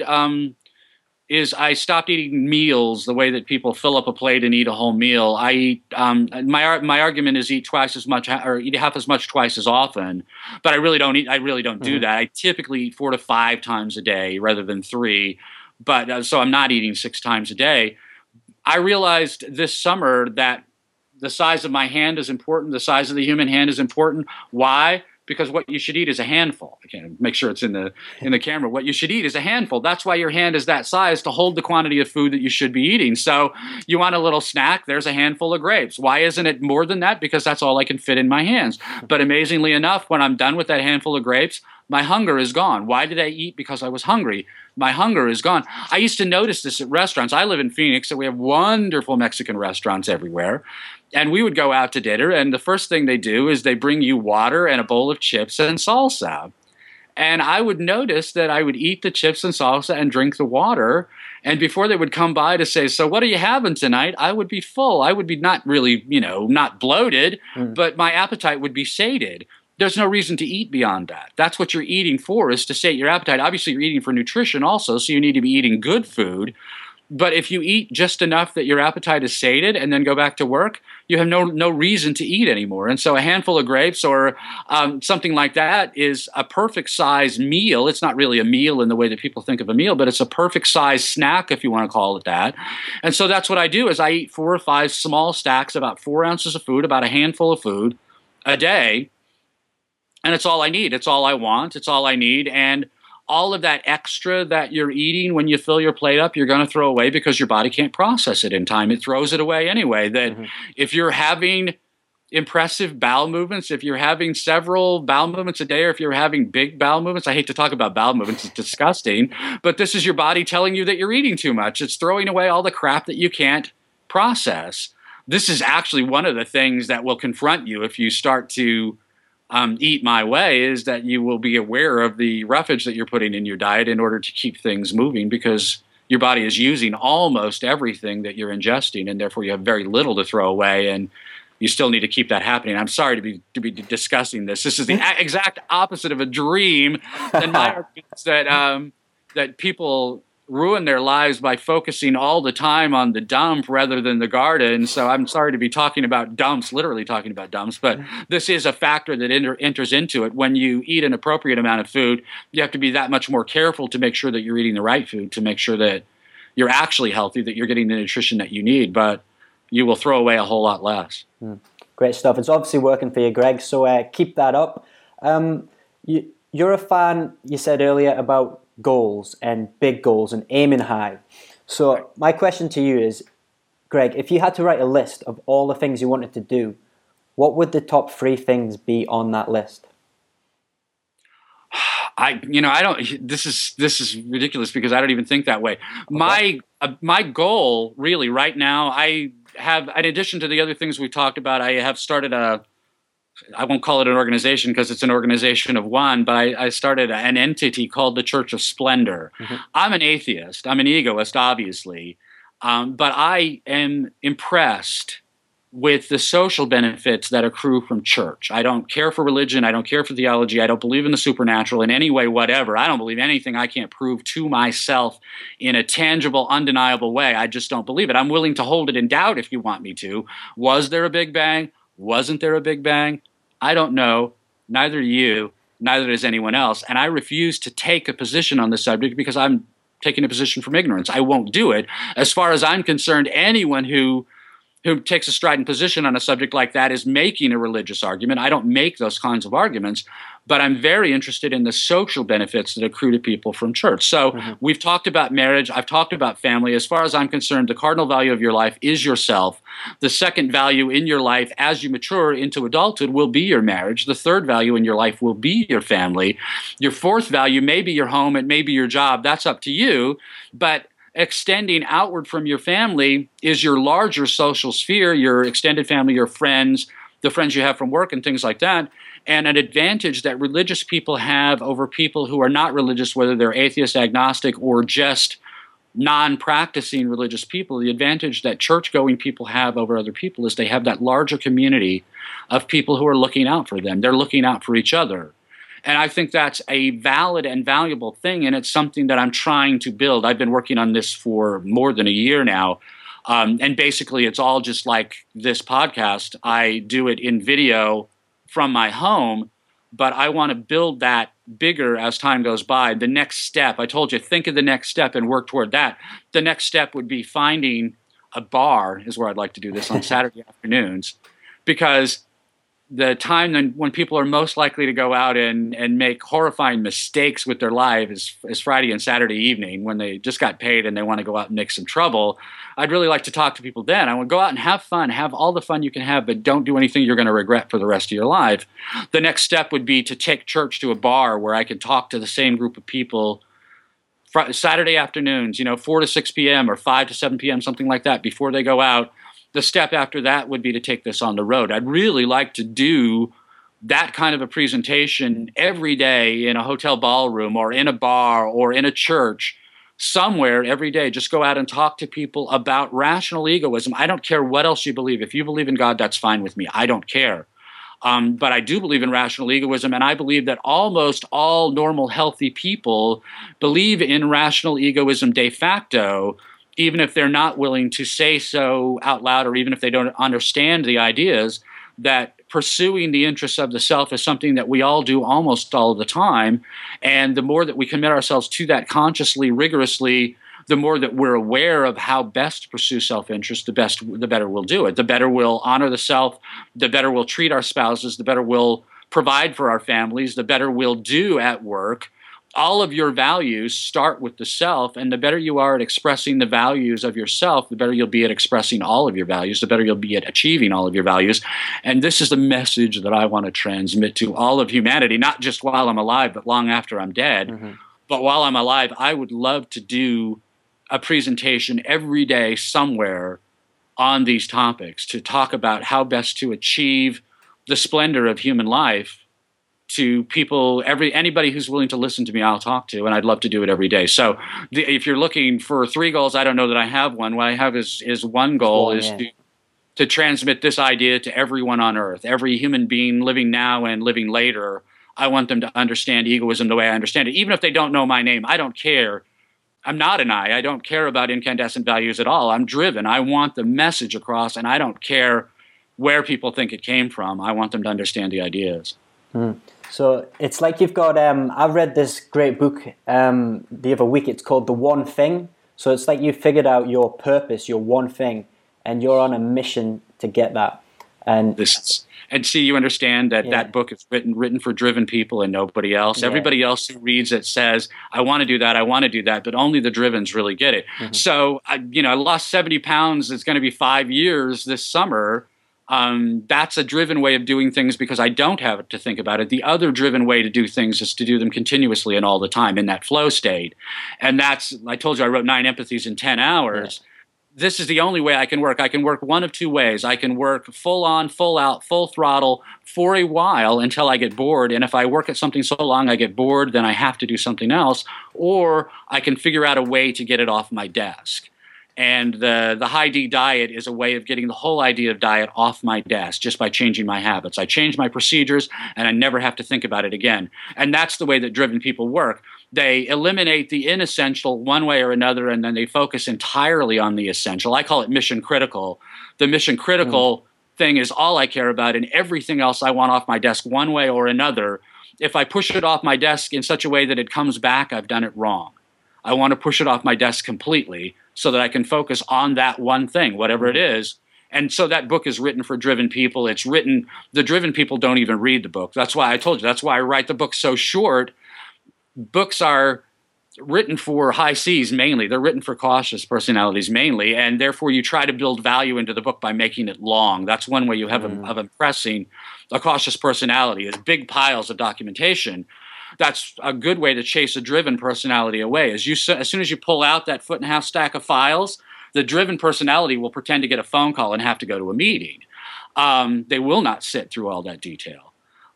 is I stopped eating meals the way that people fill up a plate and eat a whole meal. I eat, my argument is eat twice as much or eat half as much twice as often, but I really don't do that. I typically eat 4 to 5 times a day rather than 3, but so I'm not eating 6 times a day. I realized this summer that the size of my hand is important. The size of the human hand is important. Why? Because what you should eat is a handful. I can't make sure it's in the camera. What you should eat is a handful. That's why your hand is that size, to hold the quantity of food that you should be eating. So you want a little snack, there's a handful of grapes. Why isn't it more than that? Because that's all I can fit in my hands. But amazingly enough, when I'm done with that handful of grapes, my hunger is gone. Why did I eat? Because I was hungry. My hunger is gone. I used to notice this at restaurants. I live in Phoenix, so we have wonderful Mexican restaurants everywhere. And we would go out to dinner, and the first thing they do is they bring you water and a bowl of chips and salsa. And I would notice that I would eat the chips and salsa and drink the water. And before they would come by to say, so what are you having tonight? I would be full. I would be not really, not bloated, but my appetite would be sated. There's no reason to eat beyond that. That's what you're eating for, is to sate your appetite. Obviously, you're eating for nutrition also, so you need to be eating good food. But if you eat just enough that your appetite is sated and then go back to work, you have no reason to eat anymore. And so a handful of grapes or something like that is a perfect size meal. It's not really a meal in the way that people think of a meal, but it's a perfect size snack, if you want to call it that. And so that's what I do, is I eat 4 or 5 small stacks, about 4 ounces of food, about a handful of food a day. And it's all I need. It's all I want. It's all I need. And all of that extra that you're eating when you fill your plate up, you're going to throw away because your body can't process it in time. It throws it away anyway. That if you're having impressive bowel movements, if you're having several bowel movements a day, or if you're having big bowel movements, I hate to talk about bowel movements, it's disgusting, but this is your body telling you that you're eating too much. It's throwing away all the crap that you can't process. This is actually one of the things that will confront you if you start to eat my way, is that you will be aware of the roughage that you're putting in your diet in order to keep things moving, because your body is using almost everything that you're ingesting, and therefore you have very little to throw away, and you still need to keep that happening. I'm sorry to be discussing this. This is the exact opposite of a dream, and my argument is that people ruin their lives by focusing all the time on the dump rather than the garden. So I'm sorry to be talking about dumps, literally talking about dumps, but this is a factor that enters into it. When you eat an appropriate amount of food, you have to be that much more careful to make sure that you're eating the right food, to make sure that you're actually healthy, that you're getting the nutrition that you need, but you will throw away a whole lot less. Great stuff. It's obviously working for you, Greg, so keep that up. You're a fan, you said earlier, about goals and big goals and aiming high. So my question to you is, Greg, if you had to write a list of all the things you wanted to do, what would the top 3 things be on that list? I don't. This is ridiculous because I don't even think that way. Okay. My goal really right now, I have, in addition to the other things we talked about, I have started I won't call it an organization because it's an organization of one, but I started an entity called the Church of Splendor. I'm an atheist. I'm an egoist, obviously. But I am impressed with the social benefits that accrue from church. I don't care for religion. I don't care for theology. I don't believe in the supernatural in any way, whatever. I don't believe anything I can't prove to myself in a tangible, undeniable way. I just don't believe it. I'm willing to hold it in doubt if you want me to. Was there a Big Bang? Wasn't there a Big Bang? I don't know. Neither do you. Neither does anyone else. And I refuse to take a position on the subject because I'm taking a position from ignorance. I won't do it. As far as I'm concerned, anyone who takes a strident position on a subject like that is making a religious argument. I don't make those kinds of arguments, but I'm very interested in the social benefits that accrue to people from church. So we've talked about marriage. I've talked about family. As far as I'm concerned, the cardinal value of your life is yourself. The second value in your life as you mature into adulthood will be your marriage. The third value in your life will be your family. Your fourth value may be your home. It may be your job. That's up to you. But extending outward from your family is your larger social sphere, your extended family, your friends, the friends you have from work and things like that. And an advantage that religious people have over people who are not religious, whether they're atheist, agnostic, or just non-practicing religious people, the advantage that church-going people have over other people is they have that larger community of people who are looking out for them. They're looking out for each other. And I think that's a valid and valuable thing, and it's something that I'm trying to build. I've been working on this for more than a year now, and basically it's all just like this podcast. I do it in video from my home, but I want to build that bigger as time goes by. The next step, I told you, think of the next step and work toward that. The next step would be finding a bar is where I'd like to do this on Saturday afternoons, because the time when people are most likely to go out and make horrifying mistakes with their life is Friday and Saturday evening, when they just got paid and they want to go out and make some trouble. I'd really like to talk to people then. I want to go out and have fun, have all the fun you can have, but don't do anything you're going to regret for the rest of your life. The next step would be to take church to a bar where I could talk to the same group of people Saturday afternoons, 4 to 6 p.m. or 5 to 7 p.m., something like that, before they go out. The step after that would be to take this on the road. I'd really like to do that kind of a presentation every day in a hotel ballroom or in a bar or in a church, somewhere every day. Just go out and talk to people about rational egoism. I don't care what else you believe. If you believe in God, that's fine with me. I don't care. But I do believe in rational egoism, and I believe that almost all normal, healthy people believe in rational egoism de facto, even if they're not willing to say so out loud, or even if they don't understand the ideas, that pursuing the interests of the self is something that we all do almost all the time. And the more that we commit ourselves to that consciously, rigorously, the more that we're aware of how best to pursue self-interest, the better we'll do it. The better we'll honor the self, the better we'll treat our spouses, the better we'll provide for our families, the better we'll do at work. All of your values start with the self, and the better you are at expressing the values of yourself, the better you'll be at expressing all of your values, the better you'll be at achieving all of your values. And this is the message that I want to transmit to all of humanity, not just while I'm alive, but long after I'm dead. Mm-hmm. But while I'm alive, I would love to do a presentation every day somewhere on these topics, to talk about how best to achieve the splendor of human life to people, anybody who's willing to listen to me, I'll talk to, and I'd love to do it every day. So if you're looking for 3 goals, I don't know that I have one. What I have is one goal is to transmit this idea to everyone on earth, every human being living now and living later. I want them to understand egoism the way I understand it. Even if they don't know my name, I don't care. I'm not an I don't care about incandescent values at all. I'm driven. I want the message across, and I don't care where people think it came from. I want them to understand the ideas. So it's like you've got, I read this great book the other week. It's called The One Thing. So it's like you figured out your purpose, your one thing, and you're on a mission to get that. And see, you understand that that book is written for driven people and nobody else. Yeah. Everybody else who reads it says, I want to do that, but only the drivens really get it. Mm-hmm. So, I lost 70 pounds. It's going to be 5 years this summer. That's a driven way of doing things because I don't have to think about it. The other driven way to do things is to do them continuously and all the time in that flow state. And I told you I wrote 9 empathies in 10 hours. Yeah. This is the only way I can work. I can work one of 2 ways. I can work full on, full out, full throttle for a while until I get bored. And if I work at something so long I get bored, then I have to do something else. Or I can figure out a way to get it off my desk. And the high D diet is a way of getting the whole idea of diet off my desk just by changing my habits. I change my procedures and I never have to think about it again. And that's the way that driven people work. They eliminate the inessential one way or another, and then they focus entirely on the essential. I call it mission critical. The mission critical thing is all I care about, and everything else I want off my desk one way or another. If I push it off my desk in such a way that it comes back, I've done it wrong. I want to push it off my desk completely so that I can focus on that one thing, whatever it is. And so that book is written for driven people. The driven people don't even read the book. That's why I told you, that's why I write the book so short. Books are written for high C's mainly. They're written for cautious personalities mainly, and therefore you try to build value into the book by making it long. That's one way you have of impressing a cautious personality is big piles of documentation. That's a good way to chase a driven personality away. As soon as you pull out that 1.5 foot stack of files, the driven personality will pretend to get a phone call and have to go to a meeting. They will not sit through all that detail.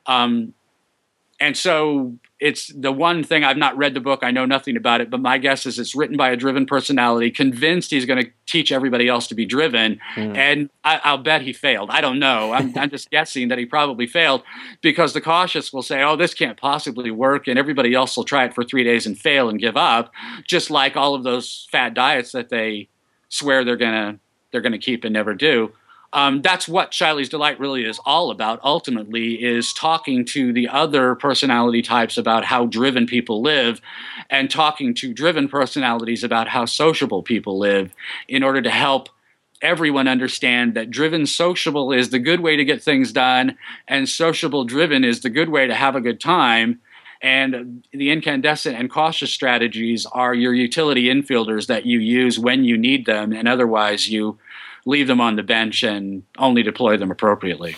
And so it's the one thing. I've not read the book. I know nothing about it, but my guess is it's written by a driven personality, convinced he's going to teach everybody else to be driven. And I'll bet he failed. I don't know. I'm just guessing that he probably failed because the cautious will say, oh, this can't possibly work. And everybody else will try it for 3 days and fail and give up, just like all of those fad diets that they swear they're going to keep and never do. That's what Shiley's Delight really is all about, ultimately, is talking to the other personality types about how driven people live and talking to driven personalities about how sociable people live in order to help everyone understand that driven sociable is the good way to get things done, and sociable driven is the good way to have a good time. And the incandescent and cautious strategies are your utility infielders that you use when you need them, and otherwise you leave them on the bench and only deploy them appropriately.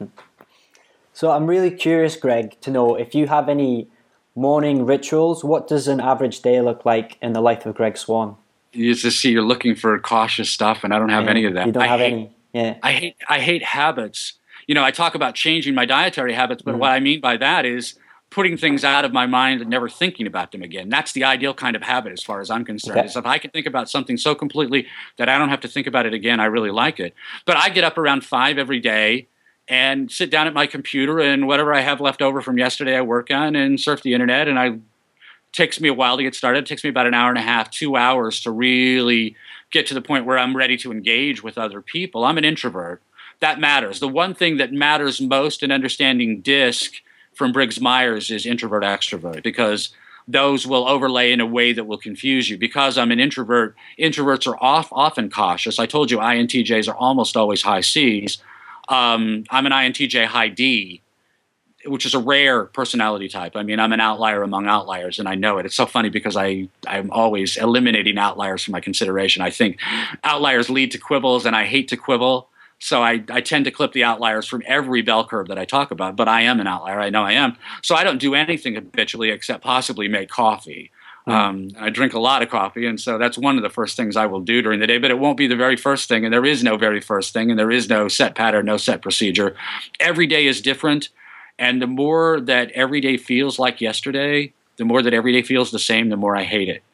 So I'm really curious, Greg, to know if you have any morning rituals. What does an average day look like in the life of Greg Swan? You just see you're looking for cautious stuff, and I don't have any of that. You don't have any? Yeah. I hate habits. I talk about changing my dietary habits, but what I mean by that is putting things out of my mind and never thinking about them again. That's the ideal kind of habit as far as I'm concerned. Okay. Is if I can think about something so completely that I don't have to think about it again, I really like it. But I get up around 5 every day and sit down at my computer, and whatever I have left over from yesterday I work on and surf the internet, and it takes me a while to get started. It takes me about an hour and a half, 2 hours to really get to the point where I'm ready to engage with other people. I'm an introvert. That matters. The one thing that matters most in understanding DISC from Briggs-Myers is introvert extrovert, because those will overlay in a way that will confuse you. Because I'm an introvert, introverts are often cautious. I told you INTJs are almost always high Cs. I'm an INTJ high D, which is a rare personality type. I mean, I'm an outlier among outliers, and I know it. It's so funny because I'm always eliminating outliers from my consideration. I think outliers lead to quibbles, and I hate to quibble. So I tend to clip the outliers from every bell curve that I talk about, but I am an outlier. I know I am. So I don't do anything habitually except possibly make coffee. I drink a lot of coffee, and so that's one of the first things I will do during the day, but it won't be the very first thing, and there is no very first thing, and there is no set pattern, no set procedure. Every day is different, and the more that every day feels like yesterday, the more that every day feels the same, the more I hate it.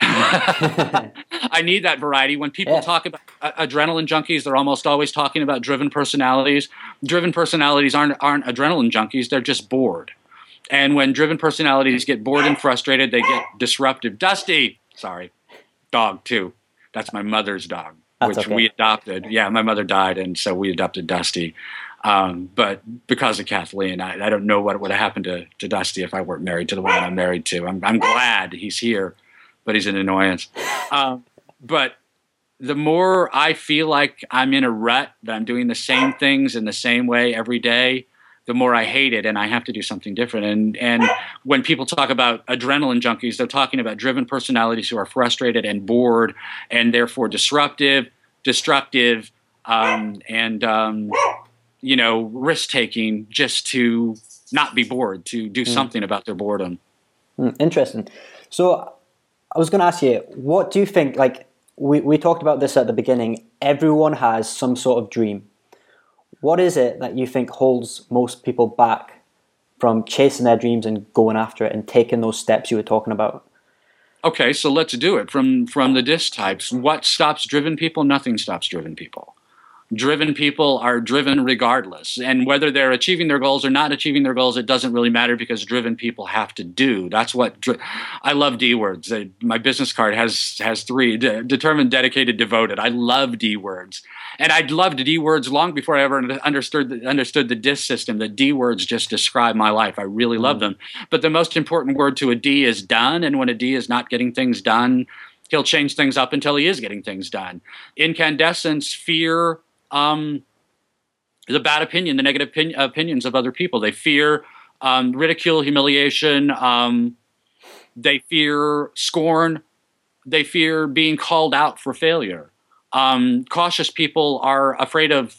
I need that variety. When people talk about adrenaline junkies, they're almost always talking about driven personalities. Driven personalities aren't adrenaline junkies. They're just bored. And when driven personalities get bored and frustrated, they get disruptive. Dusty! Sorry. Dog, too. That's my mother's dog, which we adopted. Yeah, my mother died, and so we adopted Dusty. But because of Kathleen, I don't know what would have happened to Dusty if I weren't married to the woman I'm married to. I'm glad he's here, but he's an annoyance. But the more I feel like I'm in a rut, that I'm doing the same things in the same way every day, the more I hate it, and I have to do something different. And when people talk about adrenaline junkies, they're talking about driven personalities who are frustrated and bored and therefore disruptive, destructive, risk-taking just to not be bored, to do something about their boredom. Interesting. So I was going to ask you, what do you think, like we talked about this at the beginning, everyone has some sort of dream. What is it that you think holds most people back from chasing their dreams and going after it and taking those steps you were talking about? Okay, so let's do it. From the DISC types, what stops driven people? Nothing stops driven people. Driven people are driven regardless. And whether they're achieving their goals or not achieving their goals, it doesn't really matter, because driven people have to do. That's what I love D words. My business card has 3: determined, dedicated, devoted. I love D words. And I'd loved D words long before I ever understood the DISC system. The D words just describe my life. I really love them. But the most important word to a D is done. And when a D is not getting things done, he'll change things up until he is getting things done. Incandescents fear the bad opinion, the negative opinions of other people. They fear ridicule, humiliation. They fear scorn. They fear being called out for failure. Cautious people are afraid of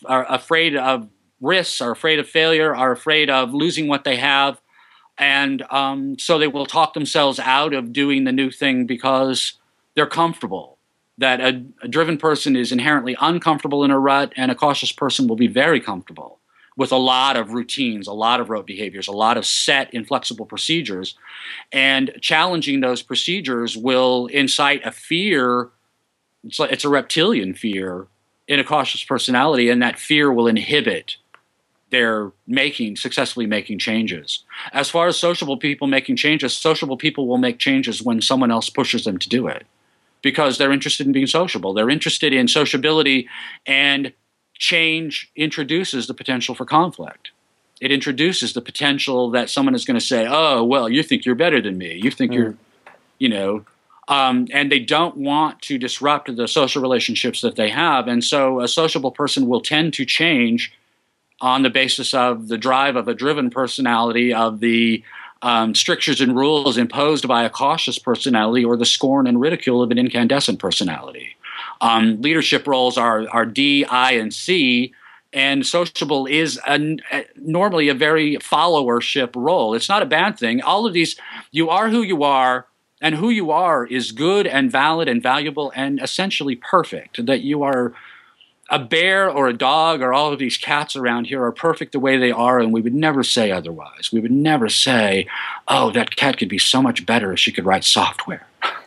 risks, are afraid of failure, are afraid of losing what they have, and so they will talk themselves out of doing the new thing because they're comfortable. That a driven person is inherently uncomfortable in a rut, and a cautious person will be very comfortable with a lot of routines, a lot of rote behaviors, a lot of set, inflexible procedures. And challenging those procedures will incite a fear. It's a reptilian fear in a cautious personality, and that fear will inhibit their successfully making changes. As far as sociable people making changes, sociable people will make changes when someone else pushes them to do it, because they're interested in being sociable. They're interested in sociability, and change introduces the potential for conflict. It introduces the potential that someone is going to say, oh, well, you think you're better than me. You think you're, And they don't want to disrupt the social relationships that they have. And so a sociable person will tend to change on the basis of the drive of a driven personality, of the strictures and rules imposed by a cautious personality, or the scorn and ridicule of an incandescent personality. Leadership roles are D, I, and C, and sociable is normally a very followership role. It's not a bad thing. All of these, you are who you are, and who you are is good and valid and valuable and essentially perfect. That you are a bear or a dog or all of these cats around here are perfect the way they are, and we would never say otherwise. We would never say, oh, that cat could be so much better if she could write software.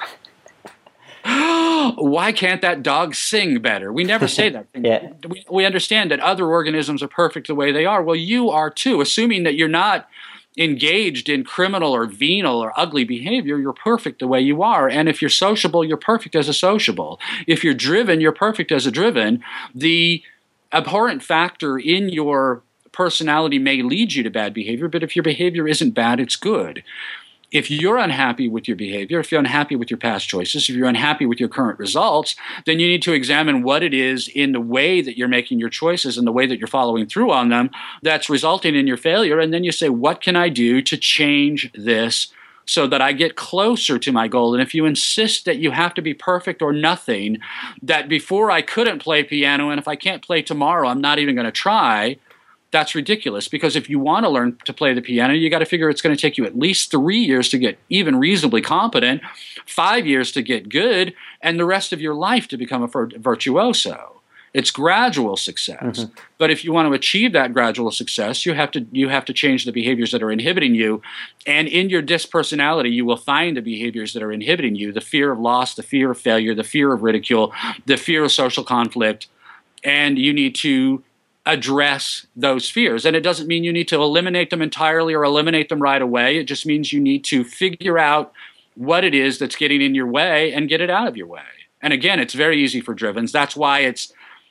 Why can't that dog sing better? We never say that. Yeah. We understand that other organisms are perfect the way they are. Well, you are too, assuming that you're not engaged in criminal or venal or ugly behavior. You're perfect the way you are. And if you're sociable, you're perfect as a sociable. If you're driven, you're perfect as a driven. The abhorrent factor in your personality may lead you to bad behavior, but if your behavior isn't bad, it's good. If you're unhappy with your behavior, if you're unhappy with your past choices, if you're unhappy with your current results, then you need to examine what it is in the way that you're making your choices and the way that you're following through on them that's resulting in your failure. And then you say, what can I do to change this so that I get closer to my goal? And if you insist that you have to be perfect or nothing, that before I couldn't play piano, and if I can't play tomorrow, I'm not even going to try, that's ridiculous. Because if you want to learn to play the piano, you got to figure it's going to take you at least 3 years to get even reasonably competent, 5 years to get good, and the rest of your life to become a virtuoso. It's gradual success. Mm-hmm. But if you want to achieve that gradual success, you have to change the behaviors that are inhibiting you. And in your dispersonality, you will find the behaviors that are inhibiting you: the fear of loss, the fear of failure, the fear of ridicule, the fear of social conflict. And you need to address those fears. And it doesn't mean you need to eliminate them entirely or eliminate them right away. It just means you need to figure out what it is that's getting in your way and get it out of your way. And again, it's very easy for drivens. That's why it's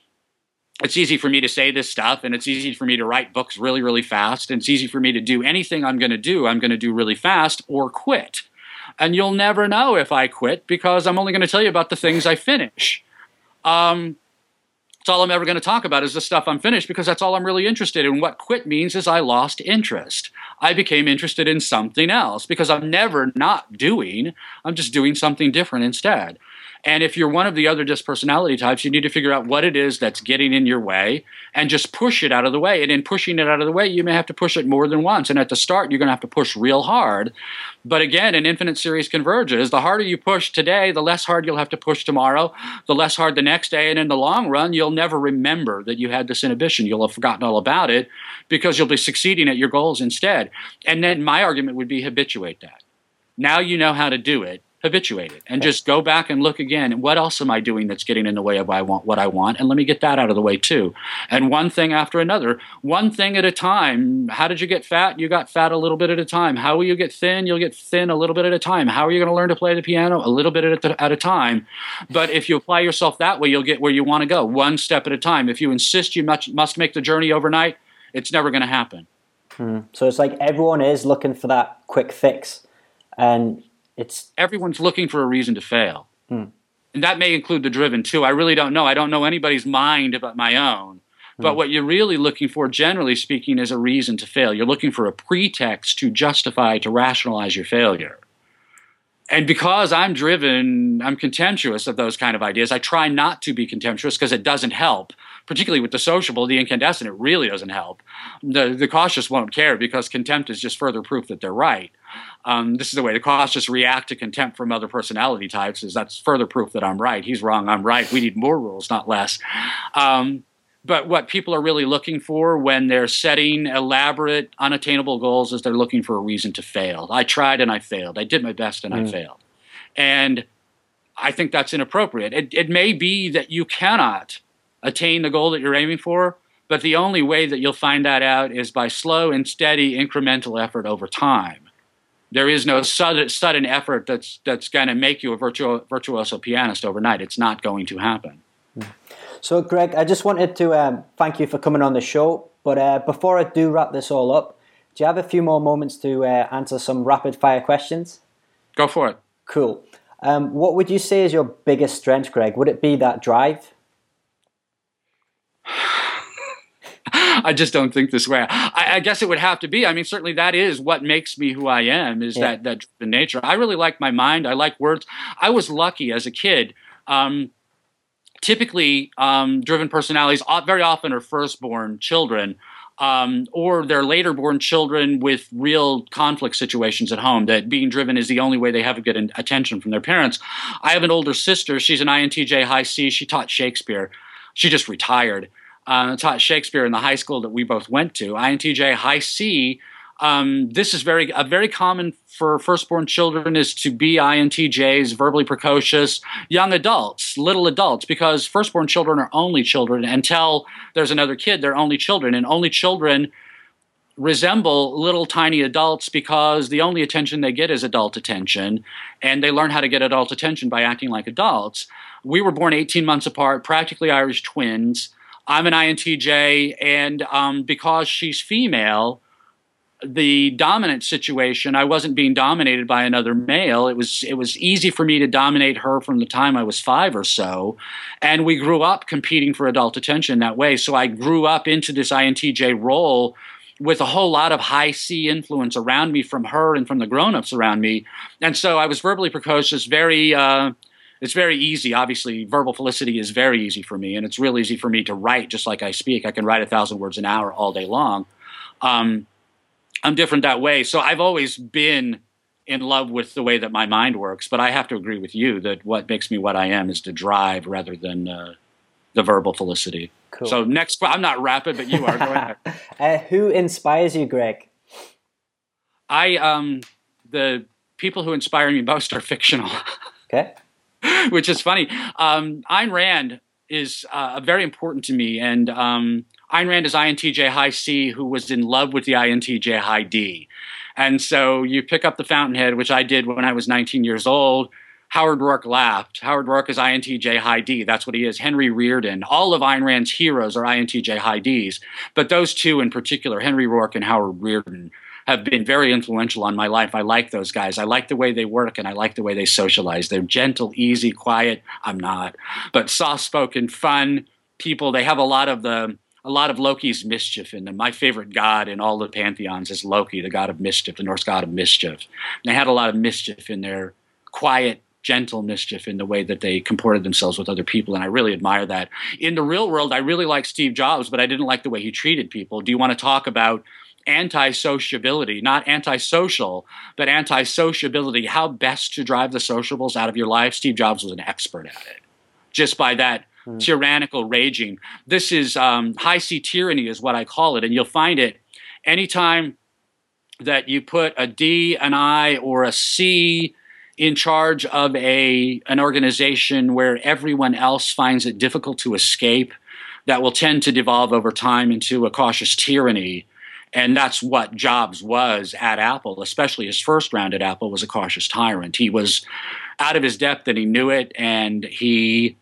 easy for me to say this stuff, and it's easy for me to write books really, really fast. And it's easy for me to do anything I'm going to do really fast or quit. And you'll never know if I quit, because I'm only going to tell you about the things I finish. That's all I'm ever going to talk about is the stuff I'm finished, because that's all I'm really interested in. What quit means is I lost interest. I became interested in something else, because I'm never not doing. I'm just doing something different instead. And if you're one of the other dispersonality types, you need to figure out what it is that's getting in your way and just push it out of the way. And in pushing it out of the way, you may have to push it more than once. And at the start, you're going to have to push real hard. But again, an infinite series converges. The harder you push today, the less hard you'll have to push tomorrow, the less hard the next day. And in the long run, you'll never remember that you had this inhibition. You'll have forgotten all about it, because you'll be succeeding at your goals instead. And then my argument would be habituate that. Now you know how to do it. Habituate it, and just go back and look again. What else am I doing that's getting in the way of what I want? And let me get that out of the way too. And one thing after another, one thing at a time. How did you get fat? You got fat a little bit at a time. How will you get thin? You'll get thin a little bit at a time. How are you going to learn to play the piano? A little bit at a time. But if you apply yourself that way, you'll get where you want to go, one step at a time. If you insist you must make the journey overnight, it's never going to happen. So it's like everyone is looking for that quick fix, and everyone's looking for a reason to fail. And that may include the driven too. I really don't know. I don't know anybody's mind but my own. But what you're really looking for, generally speaking, is a reason to fail. You're looking for a pretext to justify, to rationalize your failure. And because I'm driven, I'm contemptuous of those kind of ideas. I try not to be contemptuous, because it doesn't help. Particularly with the sociable, the incandescent, it really doesn't help. The cautious won't care, because contempt is just further proof that they're right. This is the way the cautious react to contempt from other personality types, is that's further proof that I'm right. He's wrong, I'm right. We need more rules, not less. But what people are really looking for when they're setting elaborate, unattainable goals is they're looking for a reason to fail. I tried and I failed. I did my best and I failed. And I think that's inappropriate. It may be that you cannot attain the goal that you're aiming for, but the only way that you'll find that out is by slow and steady incremental effort over time. There is no sudden effort that's going to make you a virtuoso pianist overnight. It's not going to happen. So, Greg, I just wanted to thank you for coming on the show. But before I do wrap this all up, do you have a few more moments to answer some rapid-fire questions? Go for it. Cool. What would you say is your biggest strength, Greg? Would it be that drive? I just don't think this way. I guess it would have to be. I mean, certainly that is what makes me who I am, is that driven nature. I really like my mind. I like words. I was lucky as a kid. Typically, driven personalities very often are firstborn children, or they're later born children with real conflict situations at home, that being driven is the only way they have to get attention from their parents. I have an older sister. She's an INTJ High C. She taught Shakespeare. She just retired. Taught Shakespeare in the high school that we both went to. INTJ High C. This is very common for firstborn children, is to be INTJs, verbally precocious, young adults, little adults, because firstborn children are only children until there's another kid. They're only children, and only children resemble little tiny adults because the only attention they get is adult attention, and they learn how to get adult attention by acting like adults. We were born 18 months apart, practically Irish twins. I'm an INTJ, and because she's female, the dominant situation, I wasn't being dominated by another male. It was easy for me to dominate her from the time I was 5 or so, and we grew up competing for adult attention that way. So I grew up into this INTJ role with a whole lot of high C influence around me from her and from the grown-ups around me, and so I was verbally precocious, it's very easy. Obviously, verbal felicity is very easy for me, and it's real easy for me to write just like I speak. I can write 1,000 words an hour all day long. I'm different that way. So I've always been in love with the way that my mind works, but I have to agree with you that what makes me what I am is the drive rather than the verbal felicity. Cool. So next, I'm not rapid, but you are. Go ahead. Who inspires you, Greg? The people who inspire me most are fictional. Okay. Which is funny. Ayn Rand is very important to me, and Ayn Rand is INTJ High C, who was in love with the INTJ High D. And so you pick up the Fountainhead, which I did when I was 19 years old. Howard Roark laughed. Howard Roark is INTJ High D. That's what he is. Henry Reardon. All of Ayn Rand's heroes are INTJ High Ds. But those two in particular, Henry Roark and Howard Reardon, have been very influential on my life. I like those guys. I like the way they work, and I like the way they socialize. They're gentle, easy, quiet. I'm not. But soft-spoken, fun people. They have a lot of Loki's mischief in them. My favorite god in all the pantheons is Loki, the god of mischief, the Norse god of mischief. And they had a lot of mischief in their quiet, gentle mischief in the way that they comported themselves with other people, and I really admire that. In the real world, I really like Steve Jobs, but I didn't like the way he treated people. Do you want to talk about anti-sociability, not antisocial, but anti-sociability, how best to drive the sociables out of your life? Steve Jobs was an expert at it, just by that tyrannical raging. This is high C tyranny is what I call it, and you'll find it anytime that you put a D, an I, or a C in charge of an organization where everyone else finds it difficult to escape. That will tend to devolve over time into a cautious tyranny. And that's what Jobs was at Apple, especially his first round at Apple was a cautious tyrant. He was out of his depth and he knew it, and he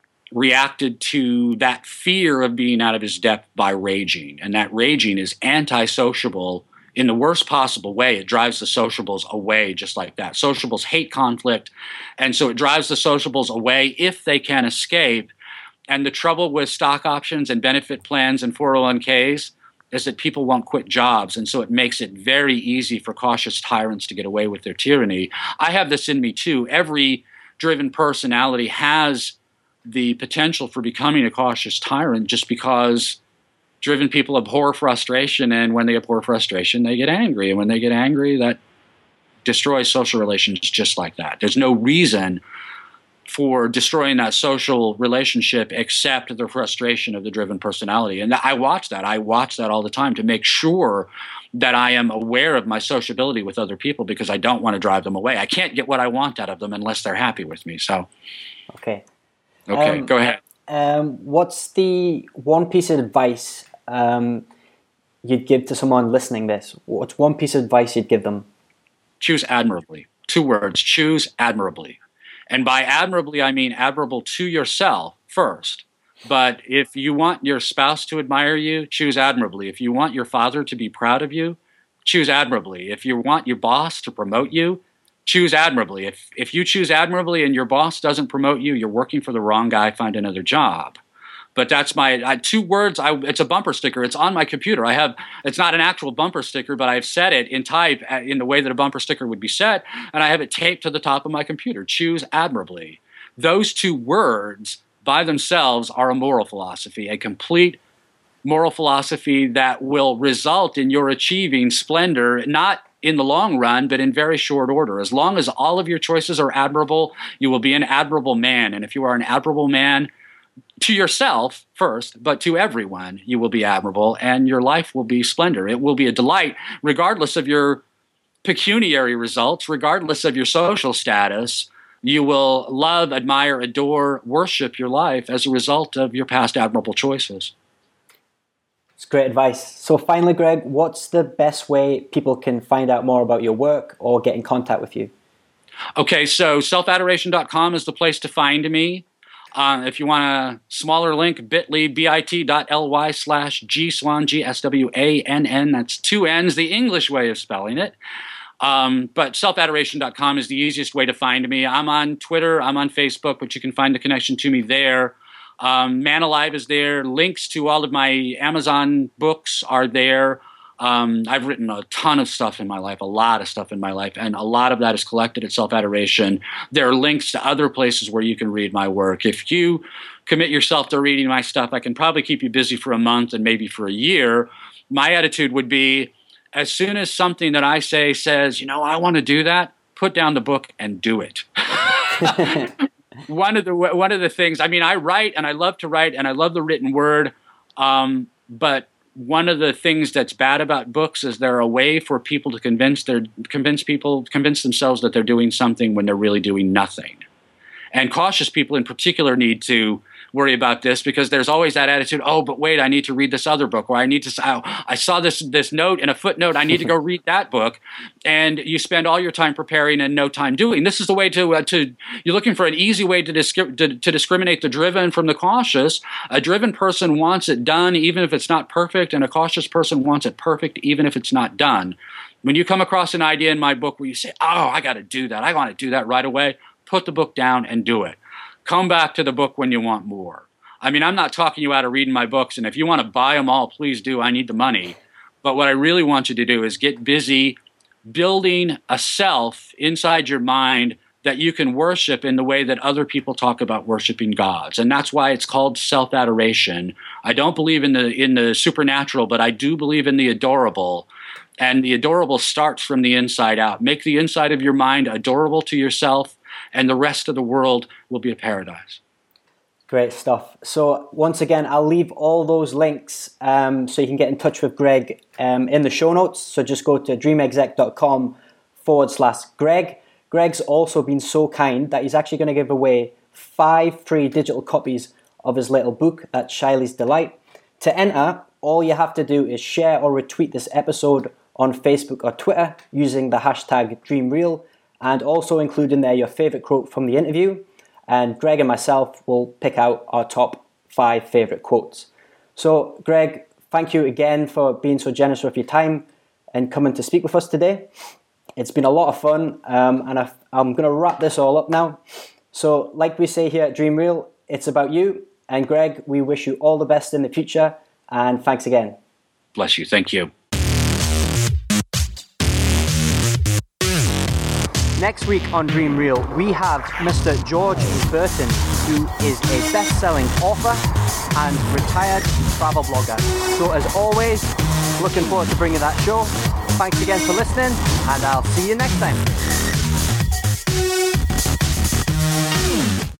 reacted to that fear of being out of his depth by raging. And that raging is anti-sociable in the worst possible way. It drives the sociables away just like that. Sociables hate conflict, and so it drives the sociables away if they can escape. And the trouble with stock options and benefit plans and 401ks is that people won't quit jobs, and so it makes it very easy for cautious tyrants to get away with their tyranny. I have this in me too. Every driven personality has the potential for becoming a cautious tyrant just because driven people abhor frustration, and when they abhor frustration, they get angry. And when they get angry, that destroys social relations just like that. There's no reason for destroying that social relationship except the frustration of the driven personality. And I watch that. I watch that all the time to make sure that I am aware of my sociability with other people, because I don't want to drive them away. I can't get what I want out of them unless they're happy with me. So, okay, go ahead. What's the one piece of advice you'd give to someone listening this? What's one piece of advice you'd give them? Choose admirably. 2 words, choose admirably. And by admirably, I mean admirable to yourself first. But if you want your spouse to admire you, choose admirably. If you want your father to be proud of you, choose admirably. If you want your boss to promote you, choose admirably. If you choose admirably and your boss doesn't promote you, you're working for the wrong guy. Find another job. But that's my 2 words. It's a bumper sticker. It's on my computer. It's not an actual bumper sticker, but I've set it in type in the way that a bumper sticker would be set, and I have it taped to the top of my computer. Choose admirably. Those 2 words by themselves are a moral philosophy, a complete moral philosophy that will result in your achieving splendor, not in the long run, but in very short order. As long as all of your choices are admirable, you will be an admirable man. And if you are an admirable man, to yourself first, but to everyone, you will be admirable, and your life will be splendor. It will be a delight, regardless of your pecuniary results, regardless of your social status. You will love, admire, adore, worship your life as a result of your past admirable choices. It's great advice. So finally, Greg, what's the best way people can find out more about your work or get in contact with you? Okay, so selfadoration.com is the place to find me. If you want a smaller link, bit.ly/gswann, G-S-W-A-N-N. That's 2 N's, the English way of spelling it. But selfadoration.com is the easiest way to find me. I'm on Twitter, I'm on Facebook, but you can find the connection to me there. Man Alive is there. Links to all of my Amazon books are there. I've written a ton of stuff in my life, a lot of stuff in my life, and a lot of that is collected at Self Adoration. There are links to other places where you can read my work. If you commit yourself to reading my stuff, I can probably keep you busy for a month and maybe for a year. My attitude would be, as soon as something that I say says, I want to do that, put down the book and do it. One of the things, I write and I love to write and I love the written word, but one of the things that's bad about books is they're a way for people to convince themselves that they're doing something when they're really doing nothing. And cautious people in particular need to worry about this, because there's always that attitude, oh, but wait, I need to read this other book, or I saw this note in a footnote, I need to go read that book. And you spend all your time preparing and no time doing. This is the way to you're looking for an easy way to discriminate the driven from the cautious. A driven person wants it done even if it's not perfect, and a cautious person wants it perfect even if it's not done. When you come across an idea in my book where you say, oh, I got to do that, I want to do that right away, put the book down and do it. Come back to the book when you want more. I'm not talking you out of reading my books, and if you want to buy them all, please do. I need the money. But what I really want you to do is get busy building a self inside your mind that you can worship in the way that other people talk about worshiping gods. And that's why it's called self-adoration. I don't believe in the supernatural, but I do believe in the adorable. And the adorable starts from the inside out. Make the inside of your mind adorable to yourself, and the rest of the world will be a paradise. Great stuff. So once again, I'll leave all those links so you can get in touch with Greg in the show notes. So just go to dreamexec.com/Greg. Greg's also been so kind that he's actually going to give away 5 free digital copies of his little book, that's Shiley's Delight. To enter, all you have to do is share or retweet this episode on Facebook or Twitter using the hashtag DreamReal, and also include in there your favorite quote from the interview. And Greg and myself will pick out our top 5 favorite quotes. So, Greg, thank you again for being so generous with your time and coming to speak with us today. It's been a lot of fun, and I'm going to wrap this all up now. So, like we say here at DreamReal, it's about you. And Greg, we wish you all the best in the future, and thanks again. Bless you. Thank you. Next week on DreamReal, we have Mr. George Burton, who is a best-selling author and retired travel blogger. So as always, looking forward to bringing that show. Thanks again for listening, and I'll see you next time.